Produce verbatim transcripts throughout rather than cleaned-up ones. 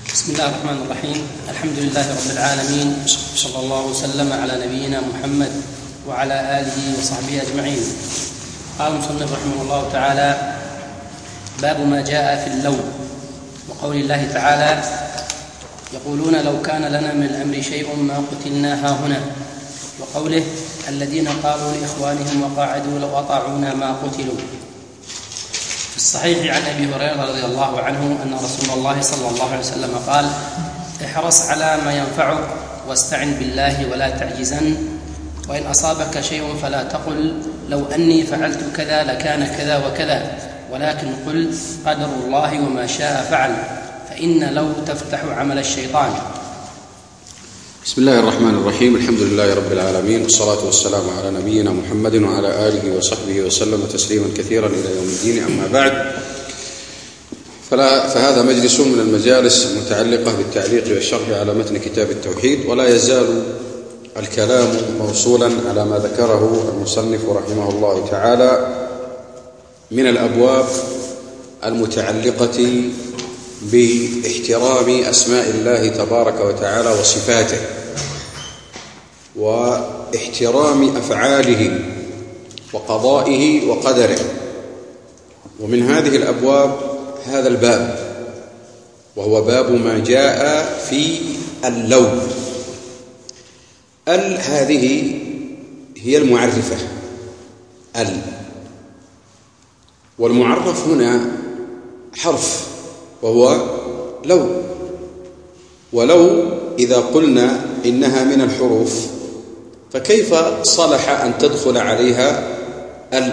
بسم الله الرحمن الرحيم. الحمد لله رب العالمين، صلى الله وسلم على نبينا محمد وعلى آله وصحبه أجمعين. قال المصنف رحمه الله تعالى: باب ما جاء في اللون، وقول الله تعالى: يقولون لو كان لنا من الأمر شيء ما قتلنا هاهنا، وقوله: الذين قالوا لإخوانهم وقاعدوا لو أطاعونا ما قتلوا. في الصحيح عن أبي هريرة رضي الله عنه أن رسول الله صلى الله عليه وسلم قال: احرص على ما ينفعك واستعن بالله ولا تعجزن، وإن أصابك شيء فلا تقل لو أني فعلت كذا لكان كذا وكذا، ولكن قل قدر الله وما شاء فعل، فإن لو تفتح عمل الشيطان. بسم الله الرحمن الرحيم. الحمد لله رب العالمين، والصلاة والسلام على نبينا محمد وعلى آله وصحبه وسلم تسليما كثيرا إلى يوم الدين. أما بعد، فلا فهذا مجلس من المجالس المتعلقة بالتعليق والشرح على متن كتاب التوحيد، ولا يزال الكلام موصولا على ما ذكره المصنف رحمه الله تعالى من الأبواب المتعلقة باحترام أسماء الله تبارك وتعالى وصفاته، واحترام أفعاله وقضائه وقدره. ومن هذه الأبواب هذا الباب، وهو باب ما جاء في اللون. ال هذه هي المعرفة، ال، والمعرف هنا حرف وهو لو. ولو إذا قلنا إنها من الحروف فكيف صلح أن تدخل عليها ال؟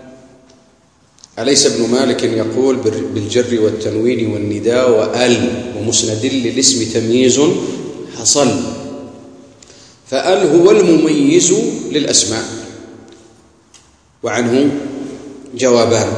أليس ابن مالك يقول بالجر والتنوين والنداء وأل ومسند للاسم تمييز حصل؟ فأل هو المميز للأسماء، وعنه جوابان،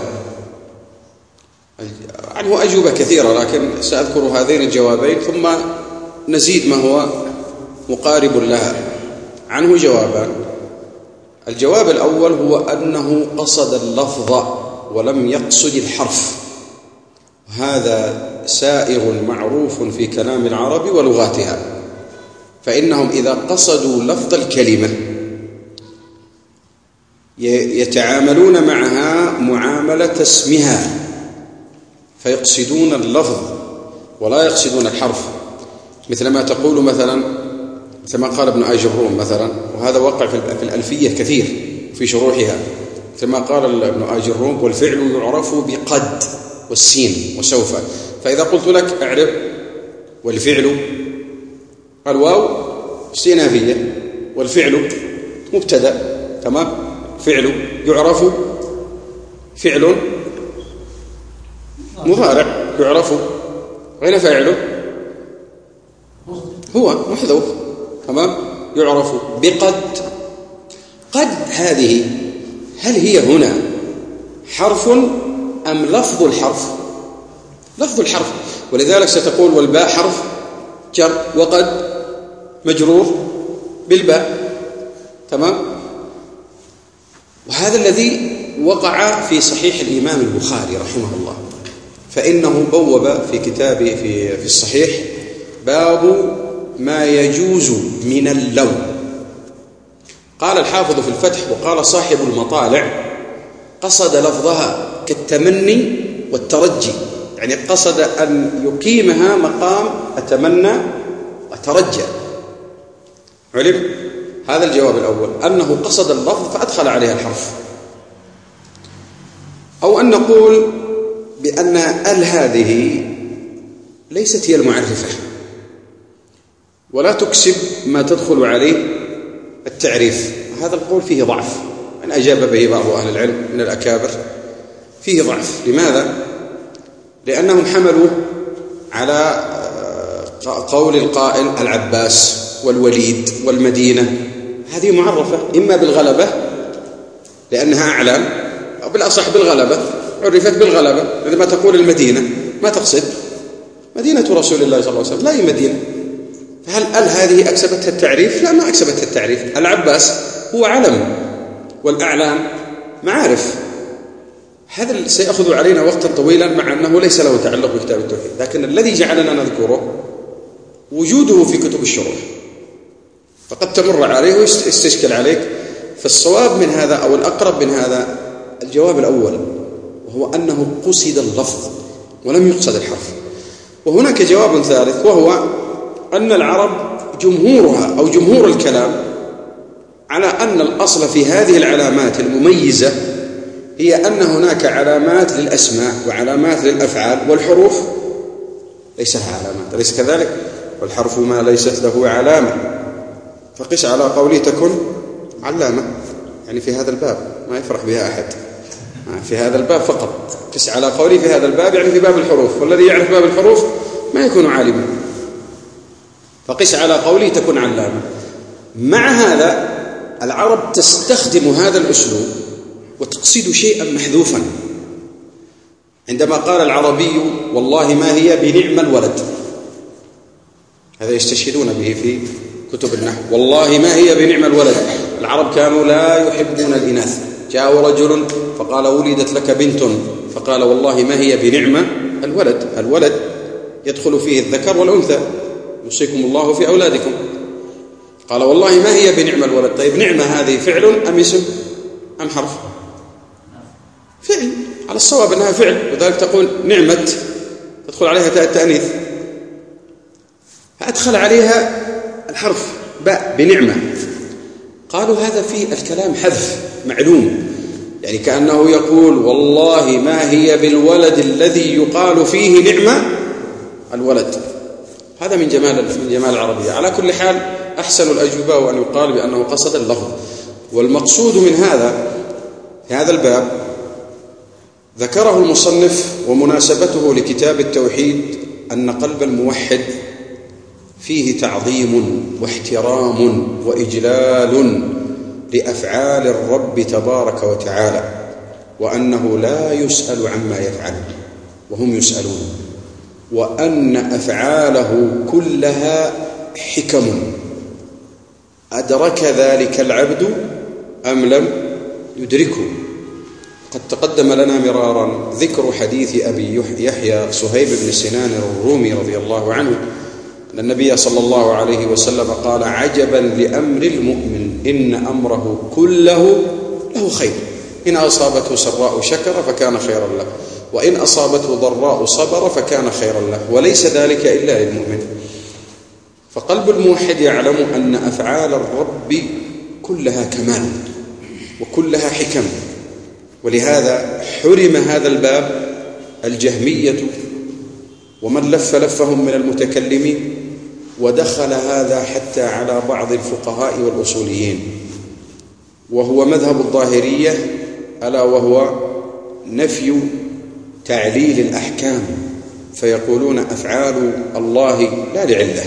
عنه أجوبة كثيرة، لكن سأذكر هذين الجوابين ثم نزيد ما هو مقارب لها. عنه جوابان. الجواب الأول هو أنه قصد اللفظ ولم يقصد الحرف، هذا سائغ معروف في كلام العرب ولغاتها، فإنهم إذا قصدوا لفظ الكلمة يتعاملون معها معاملة اسمها، فيقصدون اللفظ ولا يقصدون الحرف. مثل ما تقول مثلا، مثل ما قال ابن آج الروم مثلا، وهذا وقع في الألفية كثير في شروحها، مثل ما قال ابن آج الروم: والفعل يعرف بقد والسين وسوف. فإذا قلت لك اعرف والفعل، الواو استئنافية والفعل مبتدأ، تمام؟ فعل يعرف، فعل مضارع يعرف، غير فاعله هو محذوف، تمام؟ يعرف بقد. قد هذه هل هي هنا حرف أم لفظ الحرف؟ لفظ الحرف، ولذلك ستقول والباء حرف جر، وقد مجرور بالباء، تمام؟ وهذا الذي وقع في صحيح الإمام البخاري رحمه الله، فإنه بوب في كتابه في في الصحيح باب ما يجوز من اللون. قال الحافظ في الفتح: وقال صاحب المطالع: قصد لفظها كالتمني والترجي، يعني قصد أن يقيمها مقام أتمنى وأترجى. علم؟ هذا الجواب الأول، أنه قصد اللفظ فأدخل عليها الحرف. أو أن نقول بأن ال هذه ليست هي المعرفة، ولا تكسب ما تدخل عليه التعريف. هذا القول فيه ضعف، من أجاب به بعض أهل العلم من الأكابر، فيه ضعف. لماذا؟ لأنهم حملوا على قول القائل العباس والوليد والمدينة، هذه معرفة إما بالغلبة لأنها أعلام، أو بالأصح بالغلبة، عرفت بالغلبة. عندما تقول المدينة ما تقصد مدينة رسول الله صلى الله عليه وسلم، لا هي مدينة. فهل ال هذه أكسبتها التعريف؟ لا، ما أكسبتها التعريف. العباس هو علم، والأعلام معارف. هذا سيأخذ علينا وقتا طويلا مع أنه ليس له تعلق بكتاب التوحيد، لكن الذي جعلنا نذكره وجوده في كتب الشروح، فقد تمر عليه ويستشكل عليك. فالصواب من هذا أو الأقرب من هذا الجواب الأول، وهو أنه قصد اللفظ ولم يقصد الحرف. وهناك جواب ثالث، وهو أن العرب جمهورها أو جمهور الكلام على أن الأصل في هذه العلامات المميزة هي أن هناك علامات للأسماء وعلامات للأفعال، والحروف ليس لها علامات، أليس كذلك؟ والحرف ما ليست له علامة، فقس على قولي تكن علامة، يعني في هذا الباب ما يفرح بها أحد، في هذا الباب فقط. قس على قولي في هذا الباب يعني في باب الحروف، والذي يعرف باب الحروف ما يكون عالما، فقس على قولي تكن علامة. مع هذا العرب تستخدم هذا الأسلوب وتقصد شيئا محذوفا. عندما قال العربي والله ما هي بنعم الولد، هذا يستشهدون به في كتب النحو، والله ما هي بنعم الولد. العرب كانوا لا يحبون الإناث. جاء رجل فقال ولدت لك بنت، فقال والله ما هي بنعم الولد. الولد يدخل فيه الذكر والأنثى، يوصيكم الله في أولادكم. قال والله ما هي بنعم الولد. طيب نعمة هذه فعل أم اسم أم حرف؟ فعل، على الصواب أنها فعل، وذلك تقول نعمة تدخل عليها تاء التأنيث، فأدخل عليها الحرف باء بنعمة. قالوا هذا فيه الكلام حذف معلوم، يعني كأنه يقول والله ما هي بالولد الذي يقال فيه نعمة الولد. هذا من جمال من جمال العربية. على كل حال أحسن الأجوبة أن يقال بأنه قصد اللفظ. والمقصود من هذا في هذا الباب ذكره المصنف ومناسبته لكتاب التوحيد أن قلب الموحد فيه تعظيم واحترام وإجلال لأفعال الرب تبارك وتعالى، وأنه لا يسأل عما يفعل وهم يسألون، وأن أفعاله كلها حكم أدرك ذلك العبد أم لم يدركه. قد تقدم لنا مرارا ذكر حديث أبي يحيى صهيب بن سنان الرومي رضي الله عنه أن النبي صلى الله عليه وسلم قال عجبا لأمر المؤمن إن أمره كله له خير، إن أصابته سراء شكر فكان خيرا له، وإن أصابته ضراء صبر فكان خيرا له، وليس ذلك إلا للمؤمن. فقلب الموحد يعلم أن أفعال الرب كلها كمال وكلها حكم، ولهذا حرم هذا الباب الجهمية ومن لف لفهم من المتكلمين، ودخل هذا حتى على بعض الفقهاء والأصوليين، وهو مذهب الظاهرية، ألا وهو نفي تعليل الأحكام، فيقولون أفعال الله لا لعلة.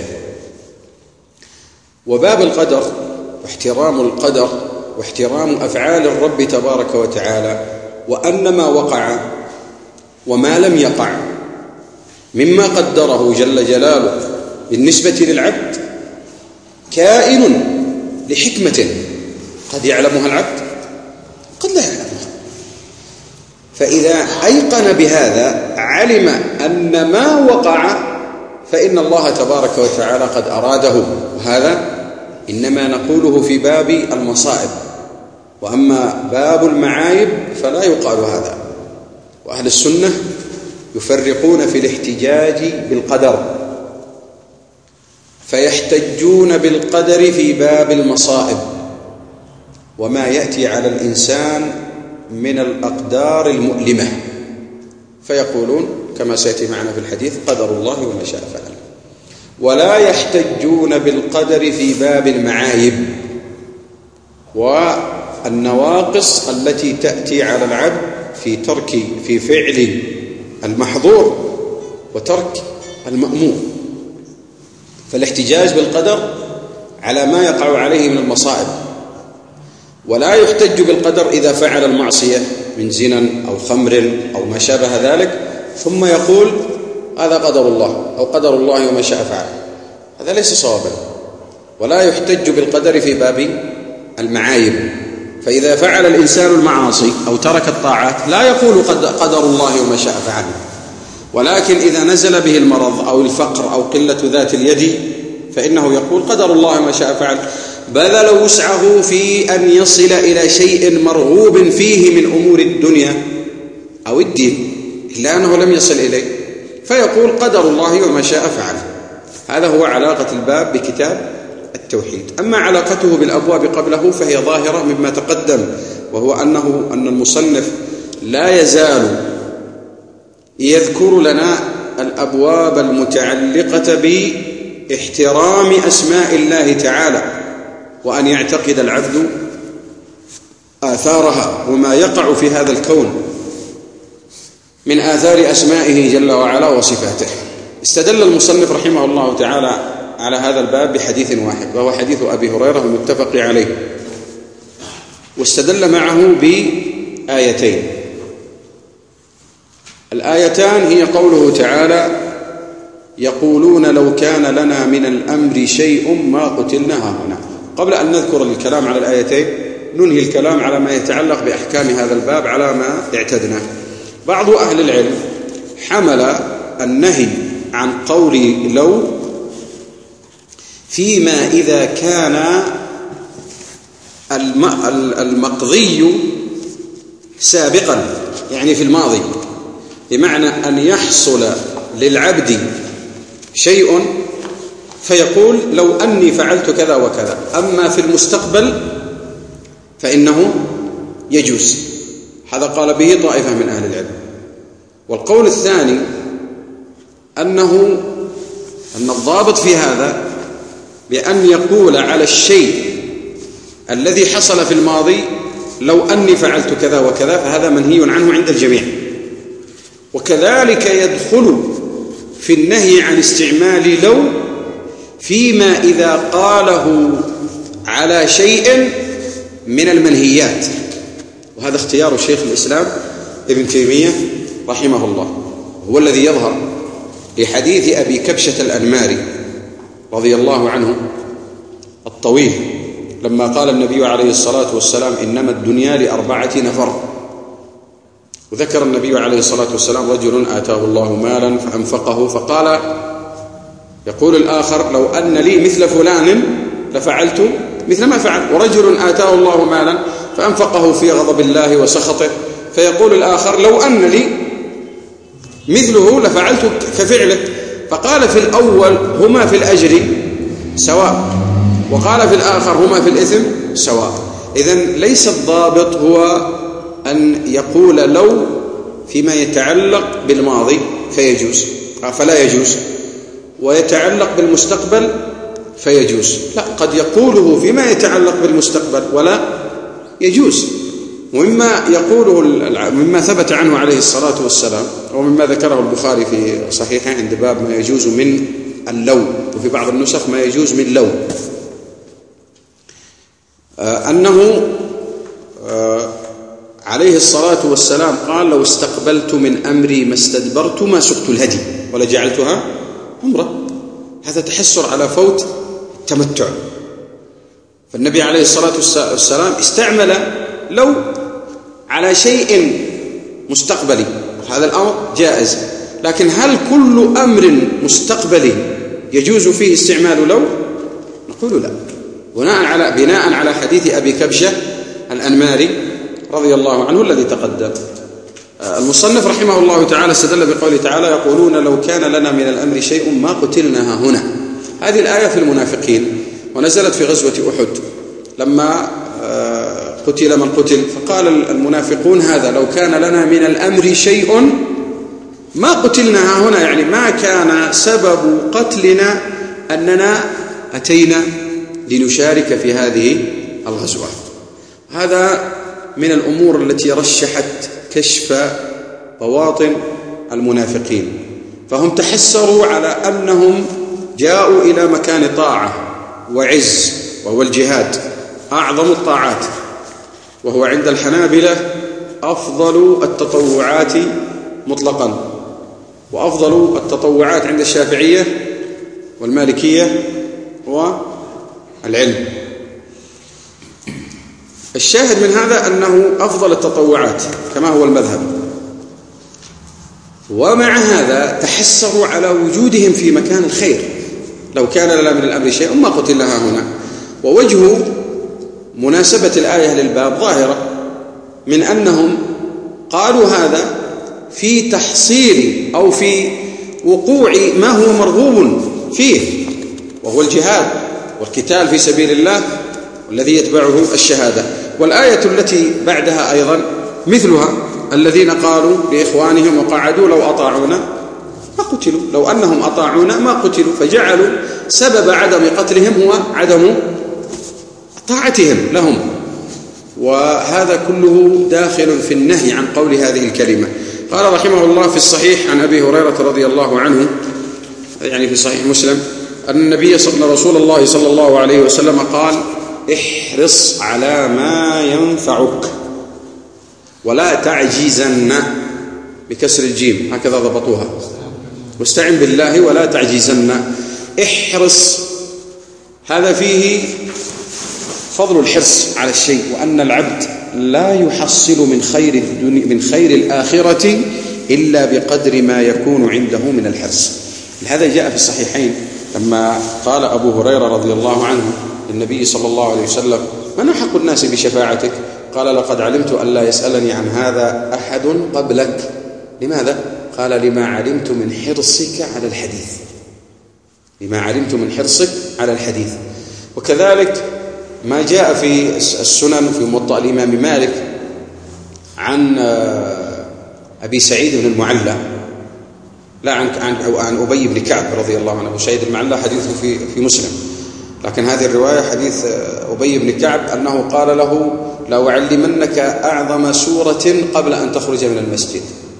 وباب القدر واحترام القدر واحترام أفعال الرب تبارك وتعالى، وأن ما وقع وما لم يقع مما قدره جل جلاله بالنسبة للعبد كائن لحكمة قد يعلمها العبد قد لا يعلمها. فإذا أيقن بهذا علم أن ما وقع فإن الله تبارك وتعالى قد أراده، وهذا إنما نقوله في باب المصائب، وأما باب المعايب فلا يقال هذا. وأهل السنة يفرقون في الاحتجاج بالقدر، فيحتجون بالقدر في باب المصائب وما يأتي على الإنسان من الأقدار المؤلمة، فيقولون كما سيأتي معنا في الحديث قدر الله وما شاء فعل. ولا يحتجون بالقدر في باب المعايب والنواقص التي تأتي على العبد في ترك في فعل المحظور وترك المأمور. فالاحتجاج بالقدر على ما يقع عليه من المصائب، ولا يحتج بالقدر إذا فعل المعصية من زنا أو خمر أو ما شابه ذلك ثم يقول هذا قدر الله أو قدر الله وما شاء فعل، هذا ليس صوابا. ولا يحتج بالقدر في باب المعايب، فإذا فعل الإنسان المعاصي أو ترك الطاعات لا يقول قدر الله وما شاء فعل، ولكن إذا نزل به المرض أو الفقر أو قلة ذات اليد فإنه يقول قدر الله وما شاء فعل، بذل وسعه في أن يصل إلى شيء مرغوب فيه من أمور الدنيا أو الدين إلا أنه لم يصل إليه فيقول قدر الله وما شاء فعل. هذا هو علاقة الباب بكتاب التوحيد. أما علاقته بالأبواب قبله فهي ظاهرة مما تقدم، وهو أنه أن المصنف لا يزال يذكر لنا الأبواب المتعلقة باحترام أسماء الله تعالى، وأن يعتقد العبد آثارها وما يقع في هذا الكون من آثار أسمائه جل وعلا وصفاته. استدل المصنف رحمه الله تعالى على هذا الباب بحديث واحد، وهو حديث أبي هريرة المتفق عليه، واستدل معه بآيتين. الآيتان هي قوله تعالى يقولون لو كان لنا من الأمر شيء ما قتلنا هنا. قبل أن نذكر الكلام على الآيتين ننهي الكلام على ما يتعلق بأحكام هذا الباب على ما اعتدنا. بعض أهل العلم حمل النهي عن قول لو فيما إذا كان المقضي سابقا، يعني في الماضي، بمعنى أن يحصل للعبد شيء فيقول لو أني فعلت كذا وكذا، أما في المستقبل فإنه يجوز. هذا قال به طائفة من أهل العلم. والقول الثاني أنه أن الضابط في هذا بأن يقول على الشيء الذي حصل في الماضي لو أني فعلت كذا وكذا، فهذا منهي عنه عند الجميع. وكذلك يدخل في النهي عن استعمال لو فيما إذا قاله على شيء من المنهيات، وهذا اختيار شيخ الإسلام ابن تيمية رحمه الله، هو الذي يظهر لحديث أبي كبشة الأنماري رضي الله عنه الطويل، لما قال النبي عليه الصلاة والسلام إنما الدنيا لأربعة نفر، وذكر النبي عليه الصلاة والسلام رجل آتاه الله مالا فأنفقه فقال يقول الآخر لو أن لي مثل فلان لفعلت مثل ما فعل، ورجل آتاه الله مالا فأنفقه في غضب الله وسخطه، فيقول الآخر لو أن لي مثله لفعلت كفعله، فقال في الأول هما في الأجر سواء، وقال في الآخر هما في الإثم سواء. إذن ليس الضابط هو أن يقول لو فيما يتعلق بالماضي فيجوز فلا يجوز، ويتعلق بالمستقبل فيجوز، لا، قد يقوله فيما يتعلق بالمستقبل ولا يجوز. ومما يقوله مما ثبت عنه عليه الصلاة والسلام ومما ذكره البخاري في صحيحه عند باب ما يجوز من اللو، وفي بعض النسخ ما يجوز من لو، أنه عليه الصلاة والسلام قال لو استقبلت من أمري ما استدبرت ما سقت الهدي ولجعلتها عمرة. هذا تحسر على فوت التمتع. فالنبي عليه الصلاة والسلام استعمل لو على شيء مستقبلي، هذا الأمر جائز، لكن هل كل أمر مستقبلي يجوز فيه استعمال لو؟ نقول لا، بناء على بناء على حديث أبي كبشة الأنماري رضي الله عنه الذي تقدم. المصنف رحمه الله تعالى استدل بقوله تعالى يقولون لو كان لنا من الأمر شيء ما قتلنا هنا. هذه الآية في المنافقين، ونزلت في غزوة أحد لما قتل من قتل، فقال المنافقون هذا لو كان لنا من الأمر شيء ما قتلنا هنا، يعني ما كان سبب قتلنا أننا أتينا لنشارك في هذه الغزوة. هذا من الأمور التي رشحت كشف بواطن المنافقين، فهم تحسروا على أنهم جاءوا إلى مكان طاعة وعز وهو الجهاد، أعظم الطاعات، وهو عند الحنابلة أفضل التطوعات مطلقا، وأفضل التطوعات عند الشافعية والمالكية هو العلم. الشاهد من هذا أنه أفضل التطوعات كما هو المذهب، ومع هذا تحسروا على وجودهم في مكان الخير. لو كان لنا من الأمر شيء ما قتلها هنا. ووجه مناسبة الآية للباب ظاهرة من أنهم قالوا هذا في تحصيل أو في وقوع ما هو مرغوب فيه، وهو الجهاد والقتال في سبيل الله والذي يتبعه الشهادة. والآية التي بعدها أيضا مثلها، الذين قالوا لإخوانهم وقعدوا لو أطاعونا ما قتلوا، لو أنهم أطاعونا ما قتلوا، فجعلوا سبب عدم قتلهم هو عدم طاعتهم لهم. وهذا كله داخل في النهي عن قول هذه الكلمة. قال رحمه الله في الصحيح عن أبي هريرة رضي الله عنه، يعني في صحيح مسلم، أن النبي صلى رسول الله صلى الله عليه وسلم قال: احرص على ما ينفعك ولا تعجزن، بكسر الجيم هكذا ضبطوها، واستعن بالله ولا تعجزن. احرص هذا فيه فضل الحرص على الشيء، وأن العبد لا يحصل من خير الدنيا من خير الآخرة إلا بقدر ما يكون عنده من الحرص. هذا جاء في الصحيحين لما قال أبو هريرة رضي الله عنه للنبي صلى الله عليه وسلم: من أحق الناس بشفاعتك؟ قال: لقد علمت أن لا يسألني عن هذا أحد قبلك. لماذا؟ قال: لما علمت من حرصك على الحديث، لما علمت من حرصك على الحديث. وكذلك ما جاء في السنن في موطأ الإمام مالك عن أبي سعيد بن المعلى، لا عن عن عن أبي بن كعب رضي الله عنه. أبو سعيد المعلى حديثه في في مسلم، لكن هذه الرواية حديث أبي بن كعب أنه قال له: لأعلمنك أعظم سورة قبل أن تخرج من المسجد.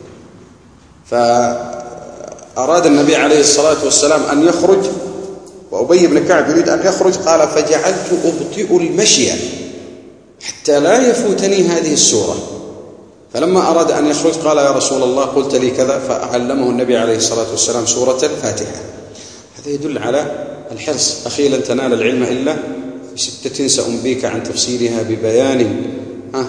فأراد النبي عليه الصلاة والسلام أن يخرج، وأبي بن كعب يريد أن يخرج، قال: فجعلت أبطئ المشي حتى لا يفوتني هذه السورة. فلما أراد أن يخرج قال: يا رسول الله قلت لي كذا، فعلمه النبي عليه الصلاة والسلام سورة الفاتحة. هذا يدل على الحرص. أخي لن تنال العلم إلا بستة سأنبيك عن تفصيلها ببيان: ها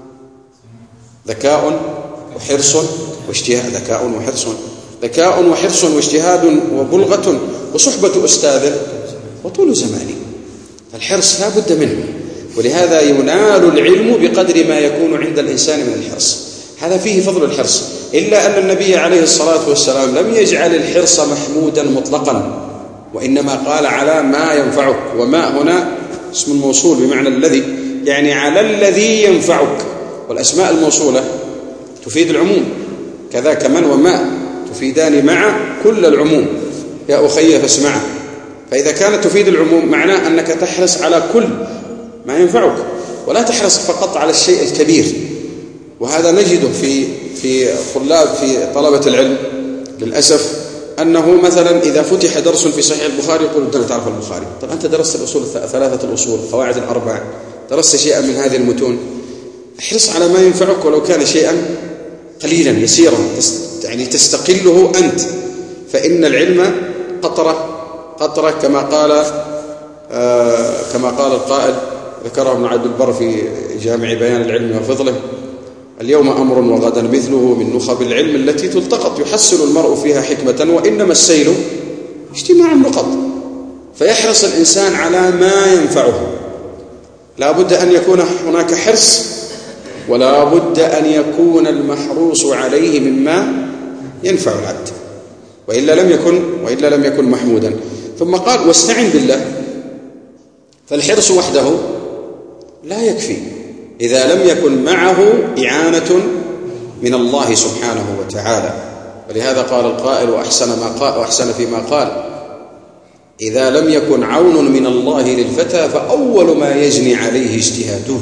ذكاء وحرص واجتهاد، ذكاء وحرص ذكاء وحرص واجتهاد وبلغة وصحبة أستاذ وطول زمان. فالحرص لا بد منه، ولهذا ينال العلم بقدر ما يكون عند الإنسان من الحرص. هذا فيه فضل الحرص، إلا أن النبي عليه الصلاة والسلام لم يجعل الحرص محمودا مطلقا، وإنما قال: على ما ينفعك. وما هنا اسم الموصول بمعنى الذي، يعني على الذي ينفعك. والأسماء الموصولة تفيد العموم، كذاك من وما تفيدان مع كل العموم. يا أخي فاسمع. فإذا كانت تفيد العموم معناه أنك تحرص على كل ما ينفعك، ولا تحرص فقط على الشيء الكبير. وهذا نجده في في طلاب في طلبة العلم للأسف، أنه مثلا إذا فتح درس في صحيح البخاري يقول: أنت تعرف البخاري. طب أنت درست الأصول ثلاثة الأصول، القواعد الأربع، درست شيئا من هذه المتون. احرص على ما ينفعك ولو كان شيئا قليلا يسيرا، يعني تستقله أنت. فإن العلم قطرة قطرة كما قال آه كما قال القائل، ذكره ابن عبد البر في جامع بيان العلم وفضله: اليوم أمر وغدا مثله من نخب العلم التي تلتقط، يحصل المرء فيها حكمة وإنما السيل اجتماع النقط. فيحرص الإنسان على ما ينفعه. لا بد أن يكون هناك حرص، ولا بد أن يكون المحروص عليه مما ينفع العبد، وإلا لم يكن وإلا لم يكن محمودا. ثم قال: واستعن بالله. فالحرص وحده لا يكفي إذا لم يكن معه إعانة من الله سبحانه وتعالى. ولهذا قال القائل وأحسن ما قال وأحسن فيما قال: إذا لم يكن عون من الله للفتى فأول ما يجني عليه اجتهاده.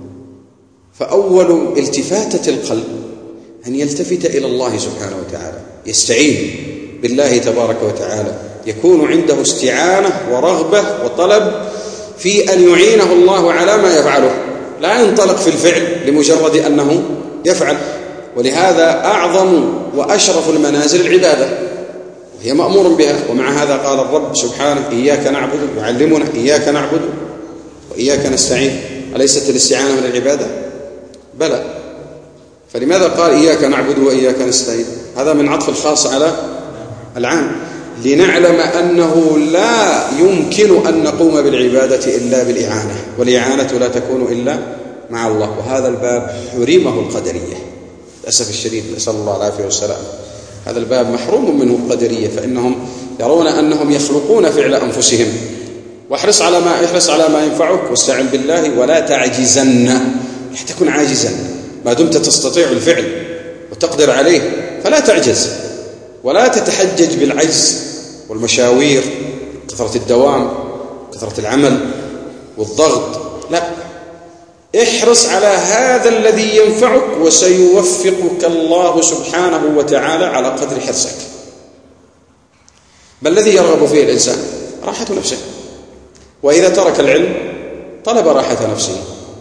فأول التفاتة القلب أن يلتفت إلى الله سبحانه وتعالى، يستعين بالله تبارك وتعالى، يكون عنده استعانة ورغبة وطلب في أن يعينه الله على ما يفعله، لا ينطلق في الفعل لمجرد أنه يفعل. ولهذا أعظم وأشرف المنازل العبادة، وهي مأمور بها. ومع هذا قال الرب سبحانه: إياك نعبد، يعلمنا إياك نعبد وإياك نستعين. أليست الاستعانة من العبادة؟ بلى. فلماذا قال إياك نعبد وإياك نستعين؟ هذا من عطف الخاص على العام، لنعلم أنه لا يمكن أن نقوم بالعبادة إلا بالإعانة، والإعانة لا تكون إلا مع الله. وهذا الباب حرمه القدرية للأسف الشديد، نسأل الله العافية والسلام. هذا الباب محروم منه القدرية، فإنهم يرون أنهم يخلقون فعل أنفسهم. واحرص على ما احرص على ما ينفعك واستعن بالله ولا تعجزن، لا تكن عاجزا ما دمت تستطيع الفعل وتقدر عليه، فلا تعجز ولا تتحجج بالعجز والمشاوير، كثرة الدوام، كثرة العمل والضغط. لا، احرص على هذا الذي ينفعك وسيوفقك الله سبحانه وتعالى على قدر حرصك. ما الذي يرغب فيه الإنسان؟ راحة نفسه. وإذا ترك العلم طلب راحة نفسه،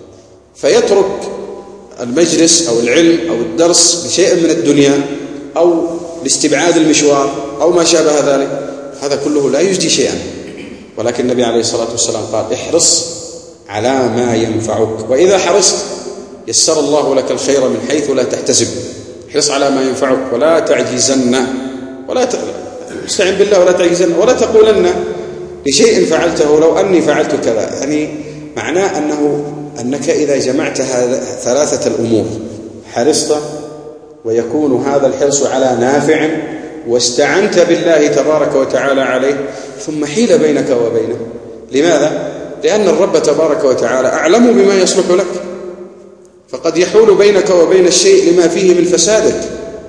فيترك المجلس أو العلم أو الدرس لشيء من الدنيا أو لاستبعاد المشوار أو ما شابه ذلك. هذا كله لا يجدي شيئا. ولكن النبي عليه الصلاة والسلام قال احرص على ما ينفعك، وإذا حرصت يسر الله لك الخير من حيث لا تحتسب. احرص على ما ينفعك ولا تعجزن، ولا تستعن بالله ولا تعجزن، ولا تقولن لشيء فعلته لو أني فعلت كذا. يعني معناه أنه أنك إذا جمعت هذا ثلاثة الأمور، حرصت ويكون هذا الحرص على نافع، واستعنت بالله تبارك وتعالى عليه، ثم حيل بينك وبينه. لماذا؟ لأن الرب تبارك وتعالى أعلم بما يصلح لك، فقد يحول بينك وبين الشيء لما فيه من فسادك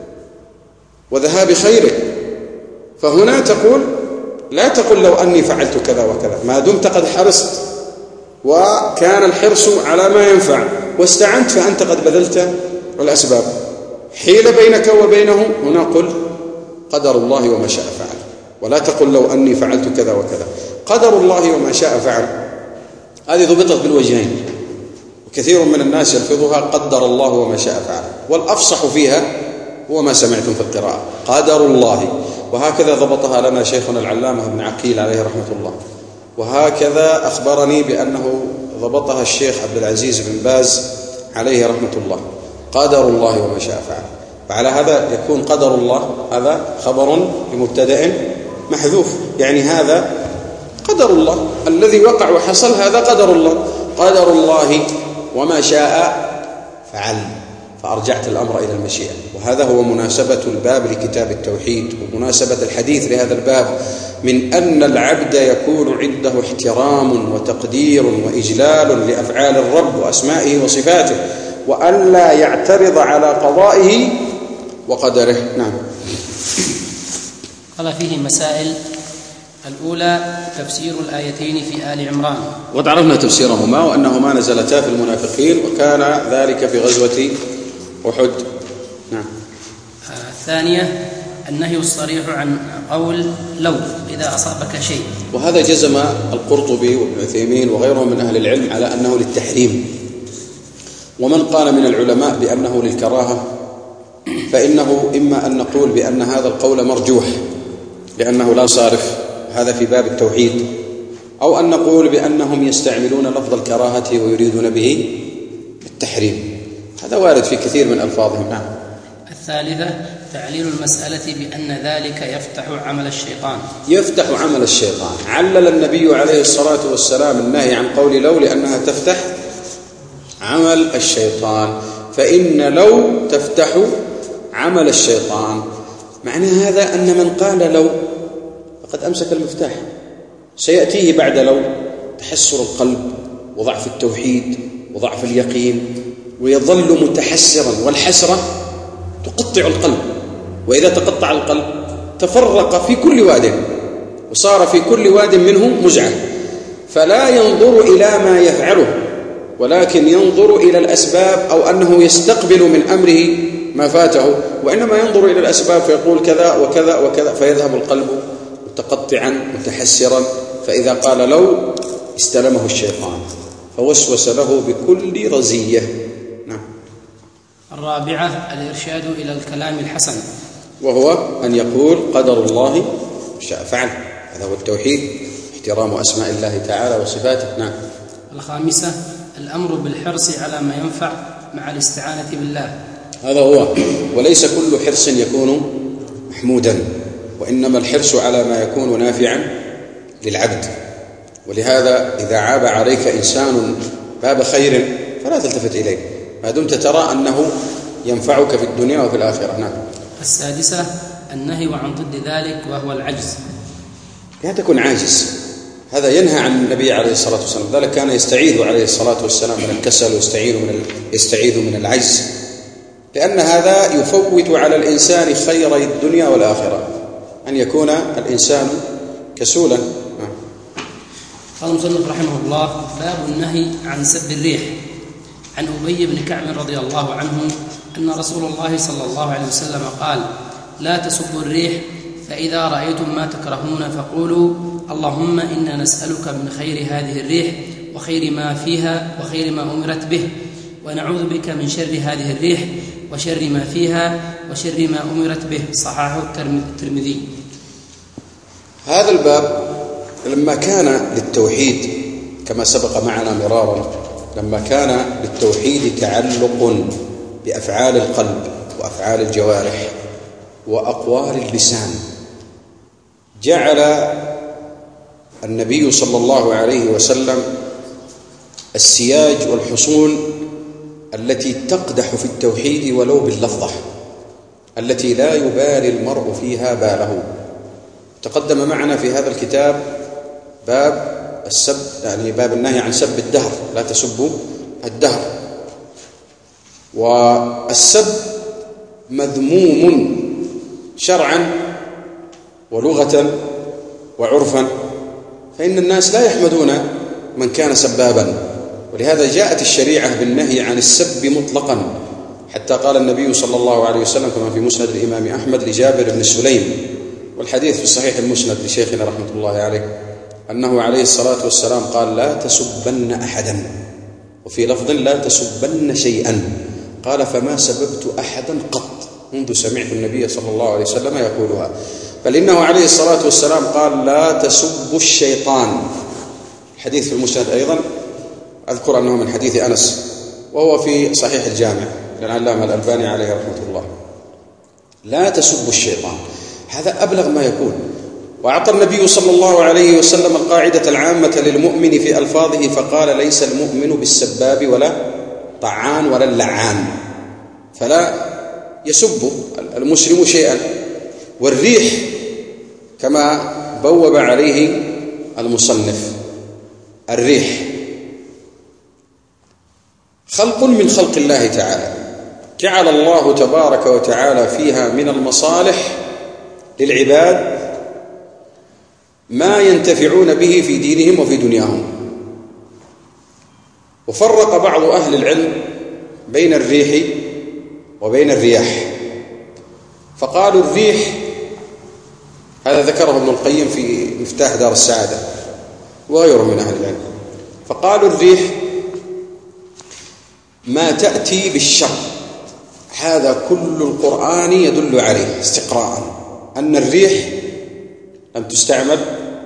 وذهاب خيرك. فهنا تقول لا تقل لو أني فعلت كذا وكذا، ما دمت قد حرصت وكان الحرص على ما ينفع واستعنت، فأنت قد بذلت الأسباب. حيل بينك وبينه، هنا قل قدر الله وما شاء فعل، ولا تقل لو أني فعلت كذا وكذا. قدر الله وما شاء فعل هذه ضبطت بالوجهين، وكثير من الناس يلفظها قدر الله وما شاء فعل، والأفصح فيها هو ما سمعتم في القراءة قدر الله. وهكذا ضبطها لنا شيخنا العلامة ابن عقيل عليه رحمة الله، وهكذا أخبرني بأنه ضبطها الشيخ عبد العزيز بن باز عليه رحمة الله، قدر الله وما شاء فعل. فعلى هذا يكون قدر الله هذا خبر لمبتدأ محذوف، يعني هذا قدر الله الذي وقع وحصل، هذا قدر الله. قدر الله وما شاء فعل، فأرجعت الأمر إلى المشيئة. وهذا هو مناسبة الباب لكتاب التوحيد، ومناسبة الحديث لهذا الباب، من أن العبد يكون عنده احترام وتقدير وإجلال لأفعال الرب وأسمائه وصفاته، وأن لا يعترض على قضائه وقدره. نعم. قال فيه مسائل. الأولى تفسير الآيتين في آل عمران، وتعرفنا تفسيرهما وأنهما نزلتا في المنافقين، وكان ذلك في غزوة أحد. نعم. الثانية النهي الصريح عن قول لو إذا أصابك شيء، وهذا جزم القرطبي وابن عثيمين وغيرهم من أهل العلم على أنه للتحريم. ومن قال من العلماء بأنه للكراهة، فإنه إما أن نقول بأن هذا القول مرجوح لأنه لا صارف، هذا في باب التوحيد، أو أن نقول بأنهم يستعملون لفظ الكراهة ويريدون به التحريم. هذا وارد في كثير من ألفاظهم. نعم. الثالثة تعليل المسألة بأن ذلك يفتح عمل الشيطان. يفتح عمل الشيطان. علل النبي عليه الصلاة والسلام النهي عن قول لو لأنها تفتح عمل الشيطان، فإن لو تفتح عمل الشيطان. معنى هذا أن من قال لو فقد أمسك المفتاح. سيأتيه بعد لو تحسر القلب وضعف التوحيد وضعف اليقين، ويظل متحسرا، والحسرة تقطع القلب، وإذا تقطع القلب تفرق في كل واد، وصار في كل واد منه مزعة، فلا ينظر إلى ما يفعله، ولكن ينظر إلى الأسباب، أو أنه يستقبل من أمره ما فاته، وإنما ينظر إلى الأسباب فيقول كذا وكذا وكذا، فيذهب القلب متقطعا متحسرا. فإذا قال لو استلمه الشيطان فوسوس له بكل رزية. نعم. الرابعة الإرشاد إلى الكلام الحسن، وهو أن يقول قدر الله شاء فعل. هذا هو التوحيد، احترام أسماء الله تعالى وصفاته. نعم. الخامسة الأمر بالحرص على ما ينفع مع الاستعانة بالله. هذا هو، وليس كل حرص يكون محمودا، وإنما الحرص على ما يكون نافعا للعبد. ولهذا إذا عاب عليك إنسان باب خير فلا تلتفت إليه ما دمت ترى أنه ينفعك في الدنيا وفي الآخرة. نعم. السادسة النهي عن ضد ذلك وهو العجز. لا تكن عاجز، هذا ينهى عن النبي عليه الصلاة والسلام، ذلك كان يستعيذ عليه الصلاة والسلام من الكسل ويستعيذ من يستعيذ من العجز، لأن هذا يفوت على الإنسان خيري الدنيا والآخرة، أن يكون الإنسان كسولا. قال المصنف رحمه الله: باب النهي عن سب الريح. عن أبي بن كعب رضي الله عنه أن رسول الله صلى الله عليه وسلم قال: لا تسبوا الريح، فإذا رأيتم ما تكرهون فقولوا اللهم إنا نسألك من خير هذه الريح وخير ما فيها وخير ما أمرت به، ونعوذ بك من شر هذه الريح وشر ما فيها وشر ما أمرت به. صححه الترمذي. هذا الباب لما كان للتوحيد كما سبق معنا مرارا، لما كان للتوحيد تعلق بأفعال القلب وأفعال الجوارح وأقوال اللسان، جعل النبي صلى الله عليه وسلم السياج والحصون التي تقدح في التوحيد ولو باللفظة، التي لا يبالي المرء فيها باله. تقدم معنا في هذا الكتاب باب السب، يعني باب النهي عن سب الدهر، لا تسبوا الدهر. والسب مذموم شرعا ولغة وعرفا، فإن الناس لا يحمدون من كان سبابا، ولهذا جاءت الشريعة بالنهي عن السب مطلقا، حتى قال النبي صلى الله عليه وسلم كما في مسند الإمام أحمد لجابر بن سليم، والحديث في صحيح المسند لشيخنا رحمة الله عليه، أنه عليه الصلاة والسلام قال: لا تسبن أحدا، وفي لفظ: لا تسبن شيئا. قال: فما سببت أحدا قط منذ سمعت النبي صلى الله عليه وسلم يقولها. بل إنه عليه الصلاة والسلام قال: لا تسبوا الشيطان. الحديث في المسند أيضا، أذكر أنه من حديث أنس، وهو في صحيح الجامع للعلامة الألباني عليه رحمة الله. لا تسبوا الشيطان، هذا أبلغ ما يكون. وأعطى النبي صلى الله عليه وسلم القاعدة العامة للمؤمن في ألفاظه فقال: ليس المؤمن بالسباب ولا طعان ولا اللعان، فلا يسب المسلم شيئا. والريح كما بوب عليه المصنف، الريح خلق من خلق الله تعالى، جعل الله تبارك وتعالى فيها من المصالح للعباد ما ينتفعون به في دينهم وفي دنياهم. وفرق بعض أهل العلم بين الريح وبين الرياح، فقالوا الريح، هذا ذكره ابن القيم في مفتاح دار السعادة وغيره من أهل العلم، فقالوا الريح ما تأتي بالشر. هذا كل القرآن يدل عليه استقراء، أن الريح لم تستعمل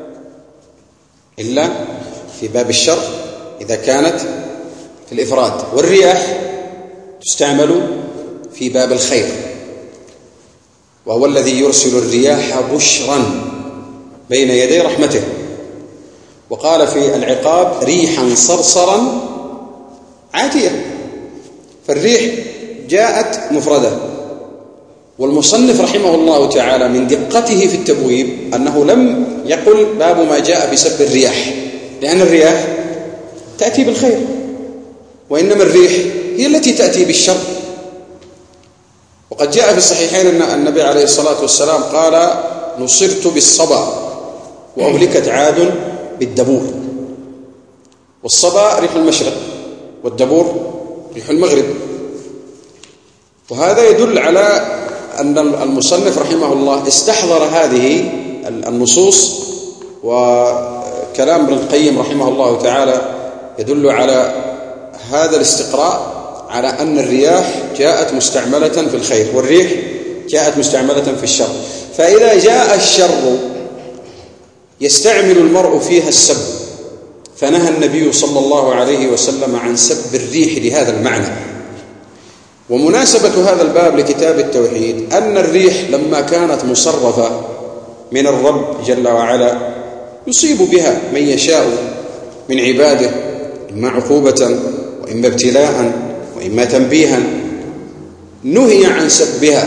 إلا في باب الشر إذا كانت في الإفراد، والرياح تستعمل في باب الخير، وهو الذي يرسل الرياح بشرا بين يدي رحمته. وقال في العقاب: ريحا صرصرا عاتية. فالريح جاءت مفردة. والمصنف رحمه الله تعالى من دقته في التبويب أنه لم يقل باب ما جاء بسب الرياح، لأن الرياح تأتي بالخير، وإنما الريح هي التي تأتي بالشر. وقد جاء في الصحيحين أن النبي عليه الصلاة والسلام قال: نصرت بالصبا وأهلكت عاد بالدبور. والصبا ريح المشرق، والدبور ريح المغرب. وهذا يدل على أن المصنف رحمه الله استحضر هذه النصوص، وكلام ابن القيم رحمه الله تعالى يدل على هذا الاستقراء، على أن الرياح جاءت مستعملة في الخير، والريح جاءت مستعملة في الشر. فإذا جاء الشر يستعمل المرء فيها السب، فنهى النبي صلى الله عليه وسلم عن سب الريح لهذا المعنى. ومناسبة هذا الباب لكتاب التوحيد أن الريح لما كانت مصرفة من الرب جل وعلا يصيب بها من يشاء من عباده، إما عقوبة وإما ابتلاء وإما تنبيها، نهي عن سبها.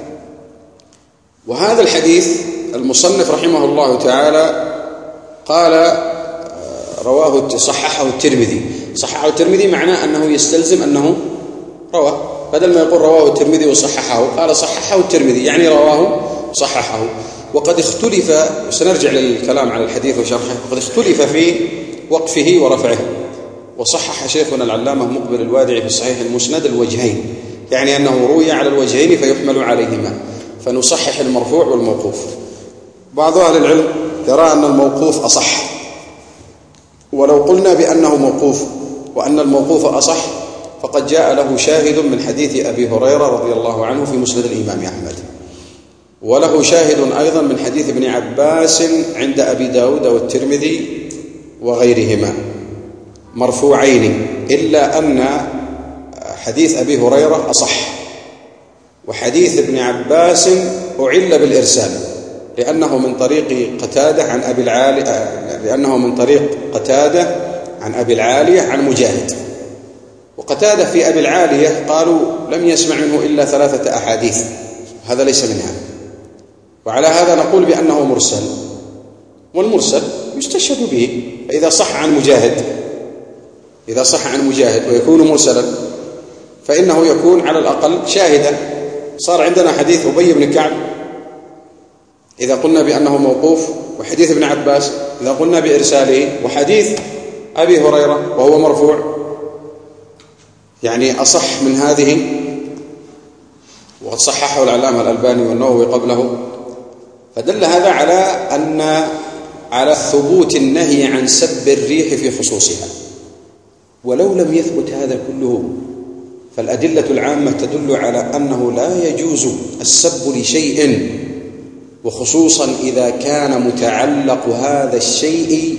وهذا الحديث المصنف رحمه الله تعالى قال رواه صححه الترمذي. صححه الترمذي معناه أنه يستلزم أنه رواه، بدل ما يقول رواه الترمذي وصححه قال صححه الترمذي، يعني رواه صححه. وقد اختلف، وسنرجع للكلام على الحديث وشرحه، وقد اختلف في وقفه ورفعه. وصحح شيخنا العلامة مقبل الوادعي في صحيح المسند الوجهين، يعني أنه روي على الوجهين فيحمل عليهما، فنصحح المرفوع والموقوف. بعض أهل العلم يرى أن الموقوف أصح، ولو قلنا بأنه موقوف وأن الموقوف أصح فقد جاء له شاهد من حديث أبي هريرة رضي الله عنه في مسند الإمام أحمد، وله شاهد أيضا من حديث ابن عباس عند أبي داود والترمذي وغيرهما مرفوعين، إلا أن حديث أبي هريرة أصح، وحديث ابن عباس أعل بالإرسال لأنه من طريق قتادة عن أبي العالي لأنه من طريق قتادة عن أبي العالية عن مجاهد. وقتادة في أبي العالية قالوا لم يسمع منه إلا ثلاثة أحاديث، هذا ليس منها، وعلى هذا نقول بأنه مرسل، والمرسل يستشهد به. فإذا صح عن مجاهد إذا صح عن مجاهد ويكون مرسلا فإنه يكون على الأقل شاهدا. صار عندنا حديث أبي بن كعب إذا قلنا بأنه موقوف، وحديث ابن عباس إذا قلنا بإرساله، وحديث أبي هريرة وهو مرفوع، يعني أصح من هذه. وقد صححه العلامة الألباني والنووي قبله. فدل هذا على أن على ثبوت النهي عن سب الريح في خصوصها. ولو لم يثبت هذا كله فالأدلة العامة تدل على أنه لا يجوز السب لشيء، وخصوصا إذا كان متعلق هذا الشيء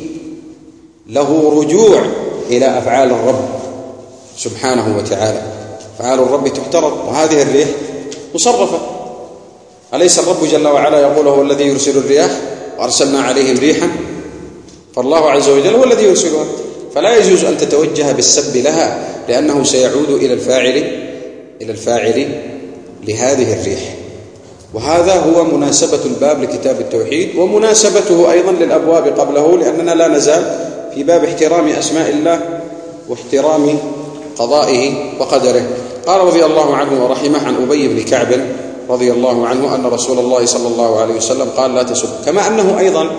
له رجوع إلى أفعال الرب سبحانه وتعالى. أفعال الرب تحترم، وهذه الريح مصرفة. أليس الرب جل وعلا يقول هو الذي يرسل الرياح وأرسلنا عليهم ريحا؟ فالله عز وجل هو الذي يرسلها، فلا يجوز أن تتوجه بالسب لها، لأنه سيعود إلى الفاعل إلى الفاعل لهذه الريح. وهذا هو مناسبة الباب لكتاب التوحيد، ومناسبته أيضا للأبواب قبله، لأننا لا نزال في باب احترام أسماء الله واحترام قضائه وقدره. قال رضي الله عنه ورحمه عن أبي بن كعب رضي الله عنه أن رسول الله صلى الله عليه وسلم قال لا تسب. كما أنه أيضا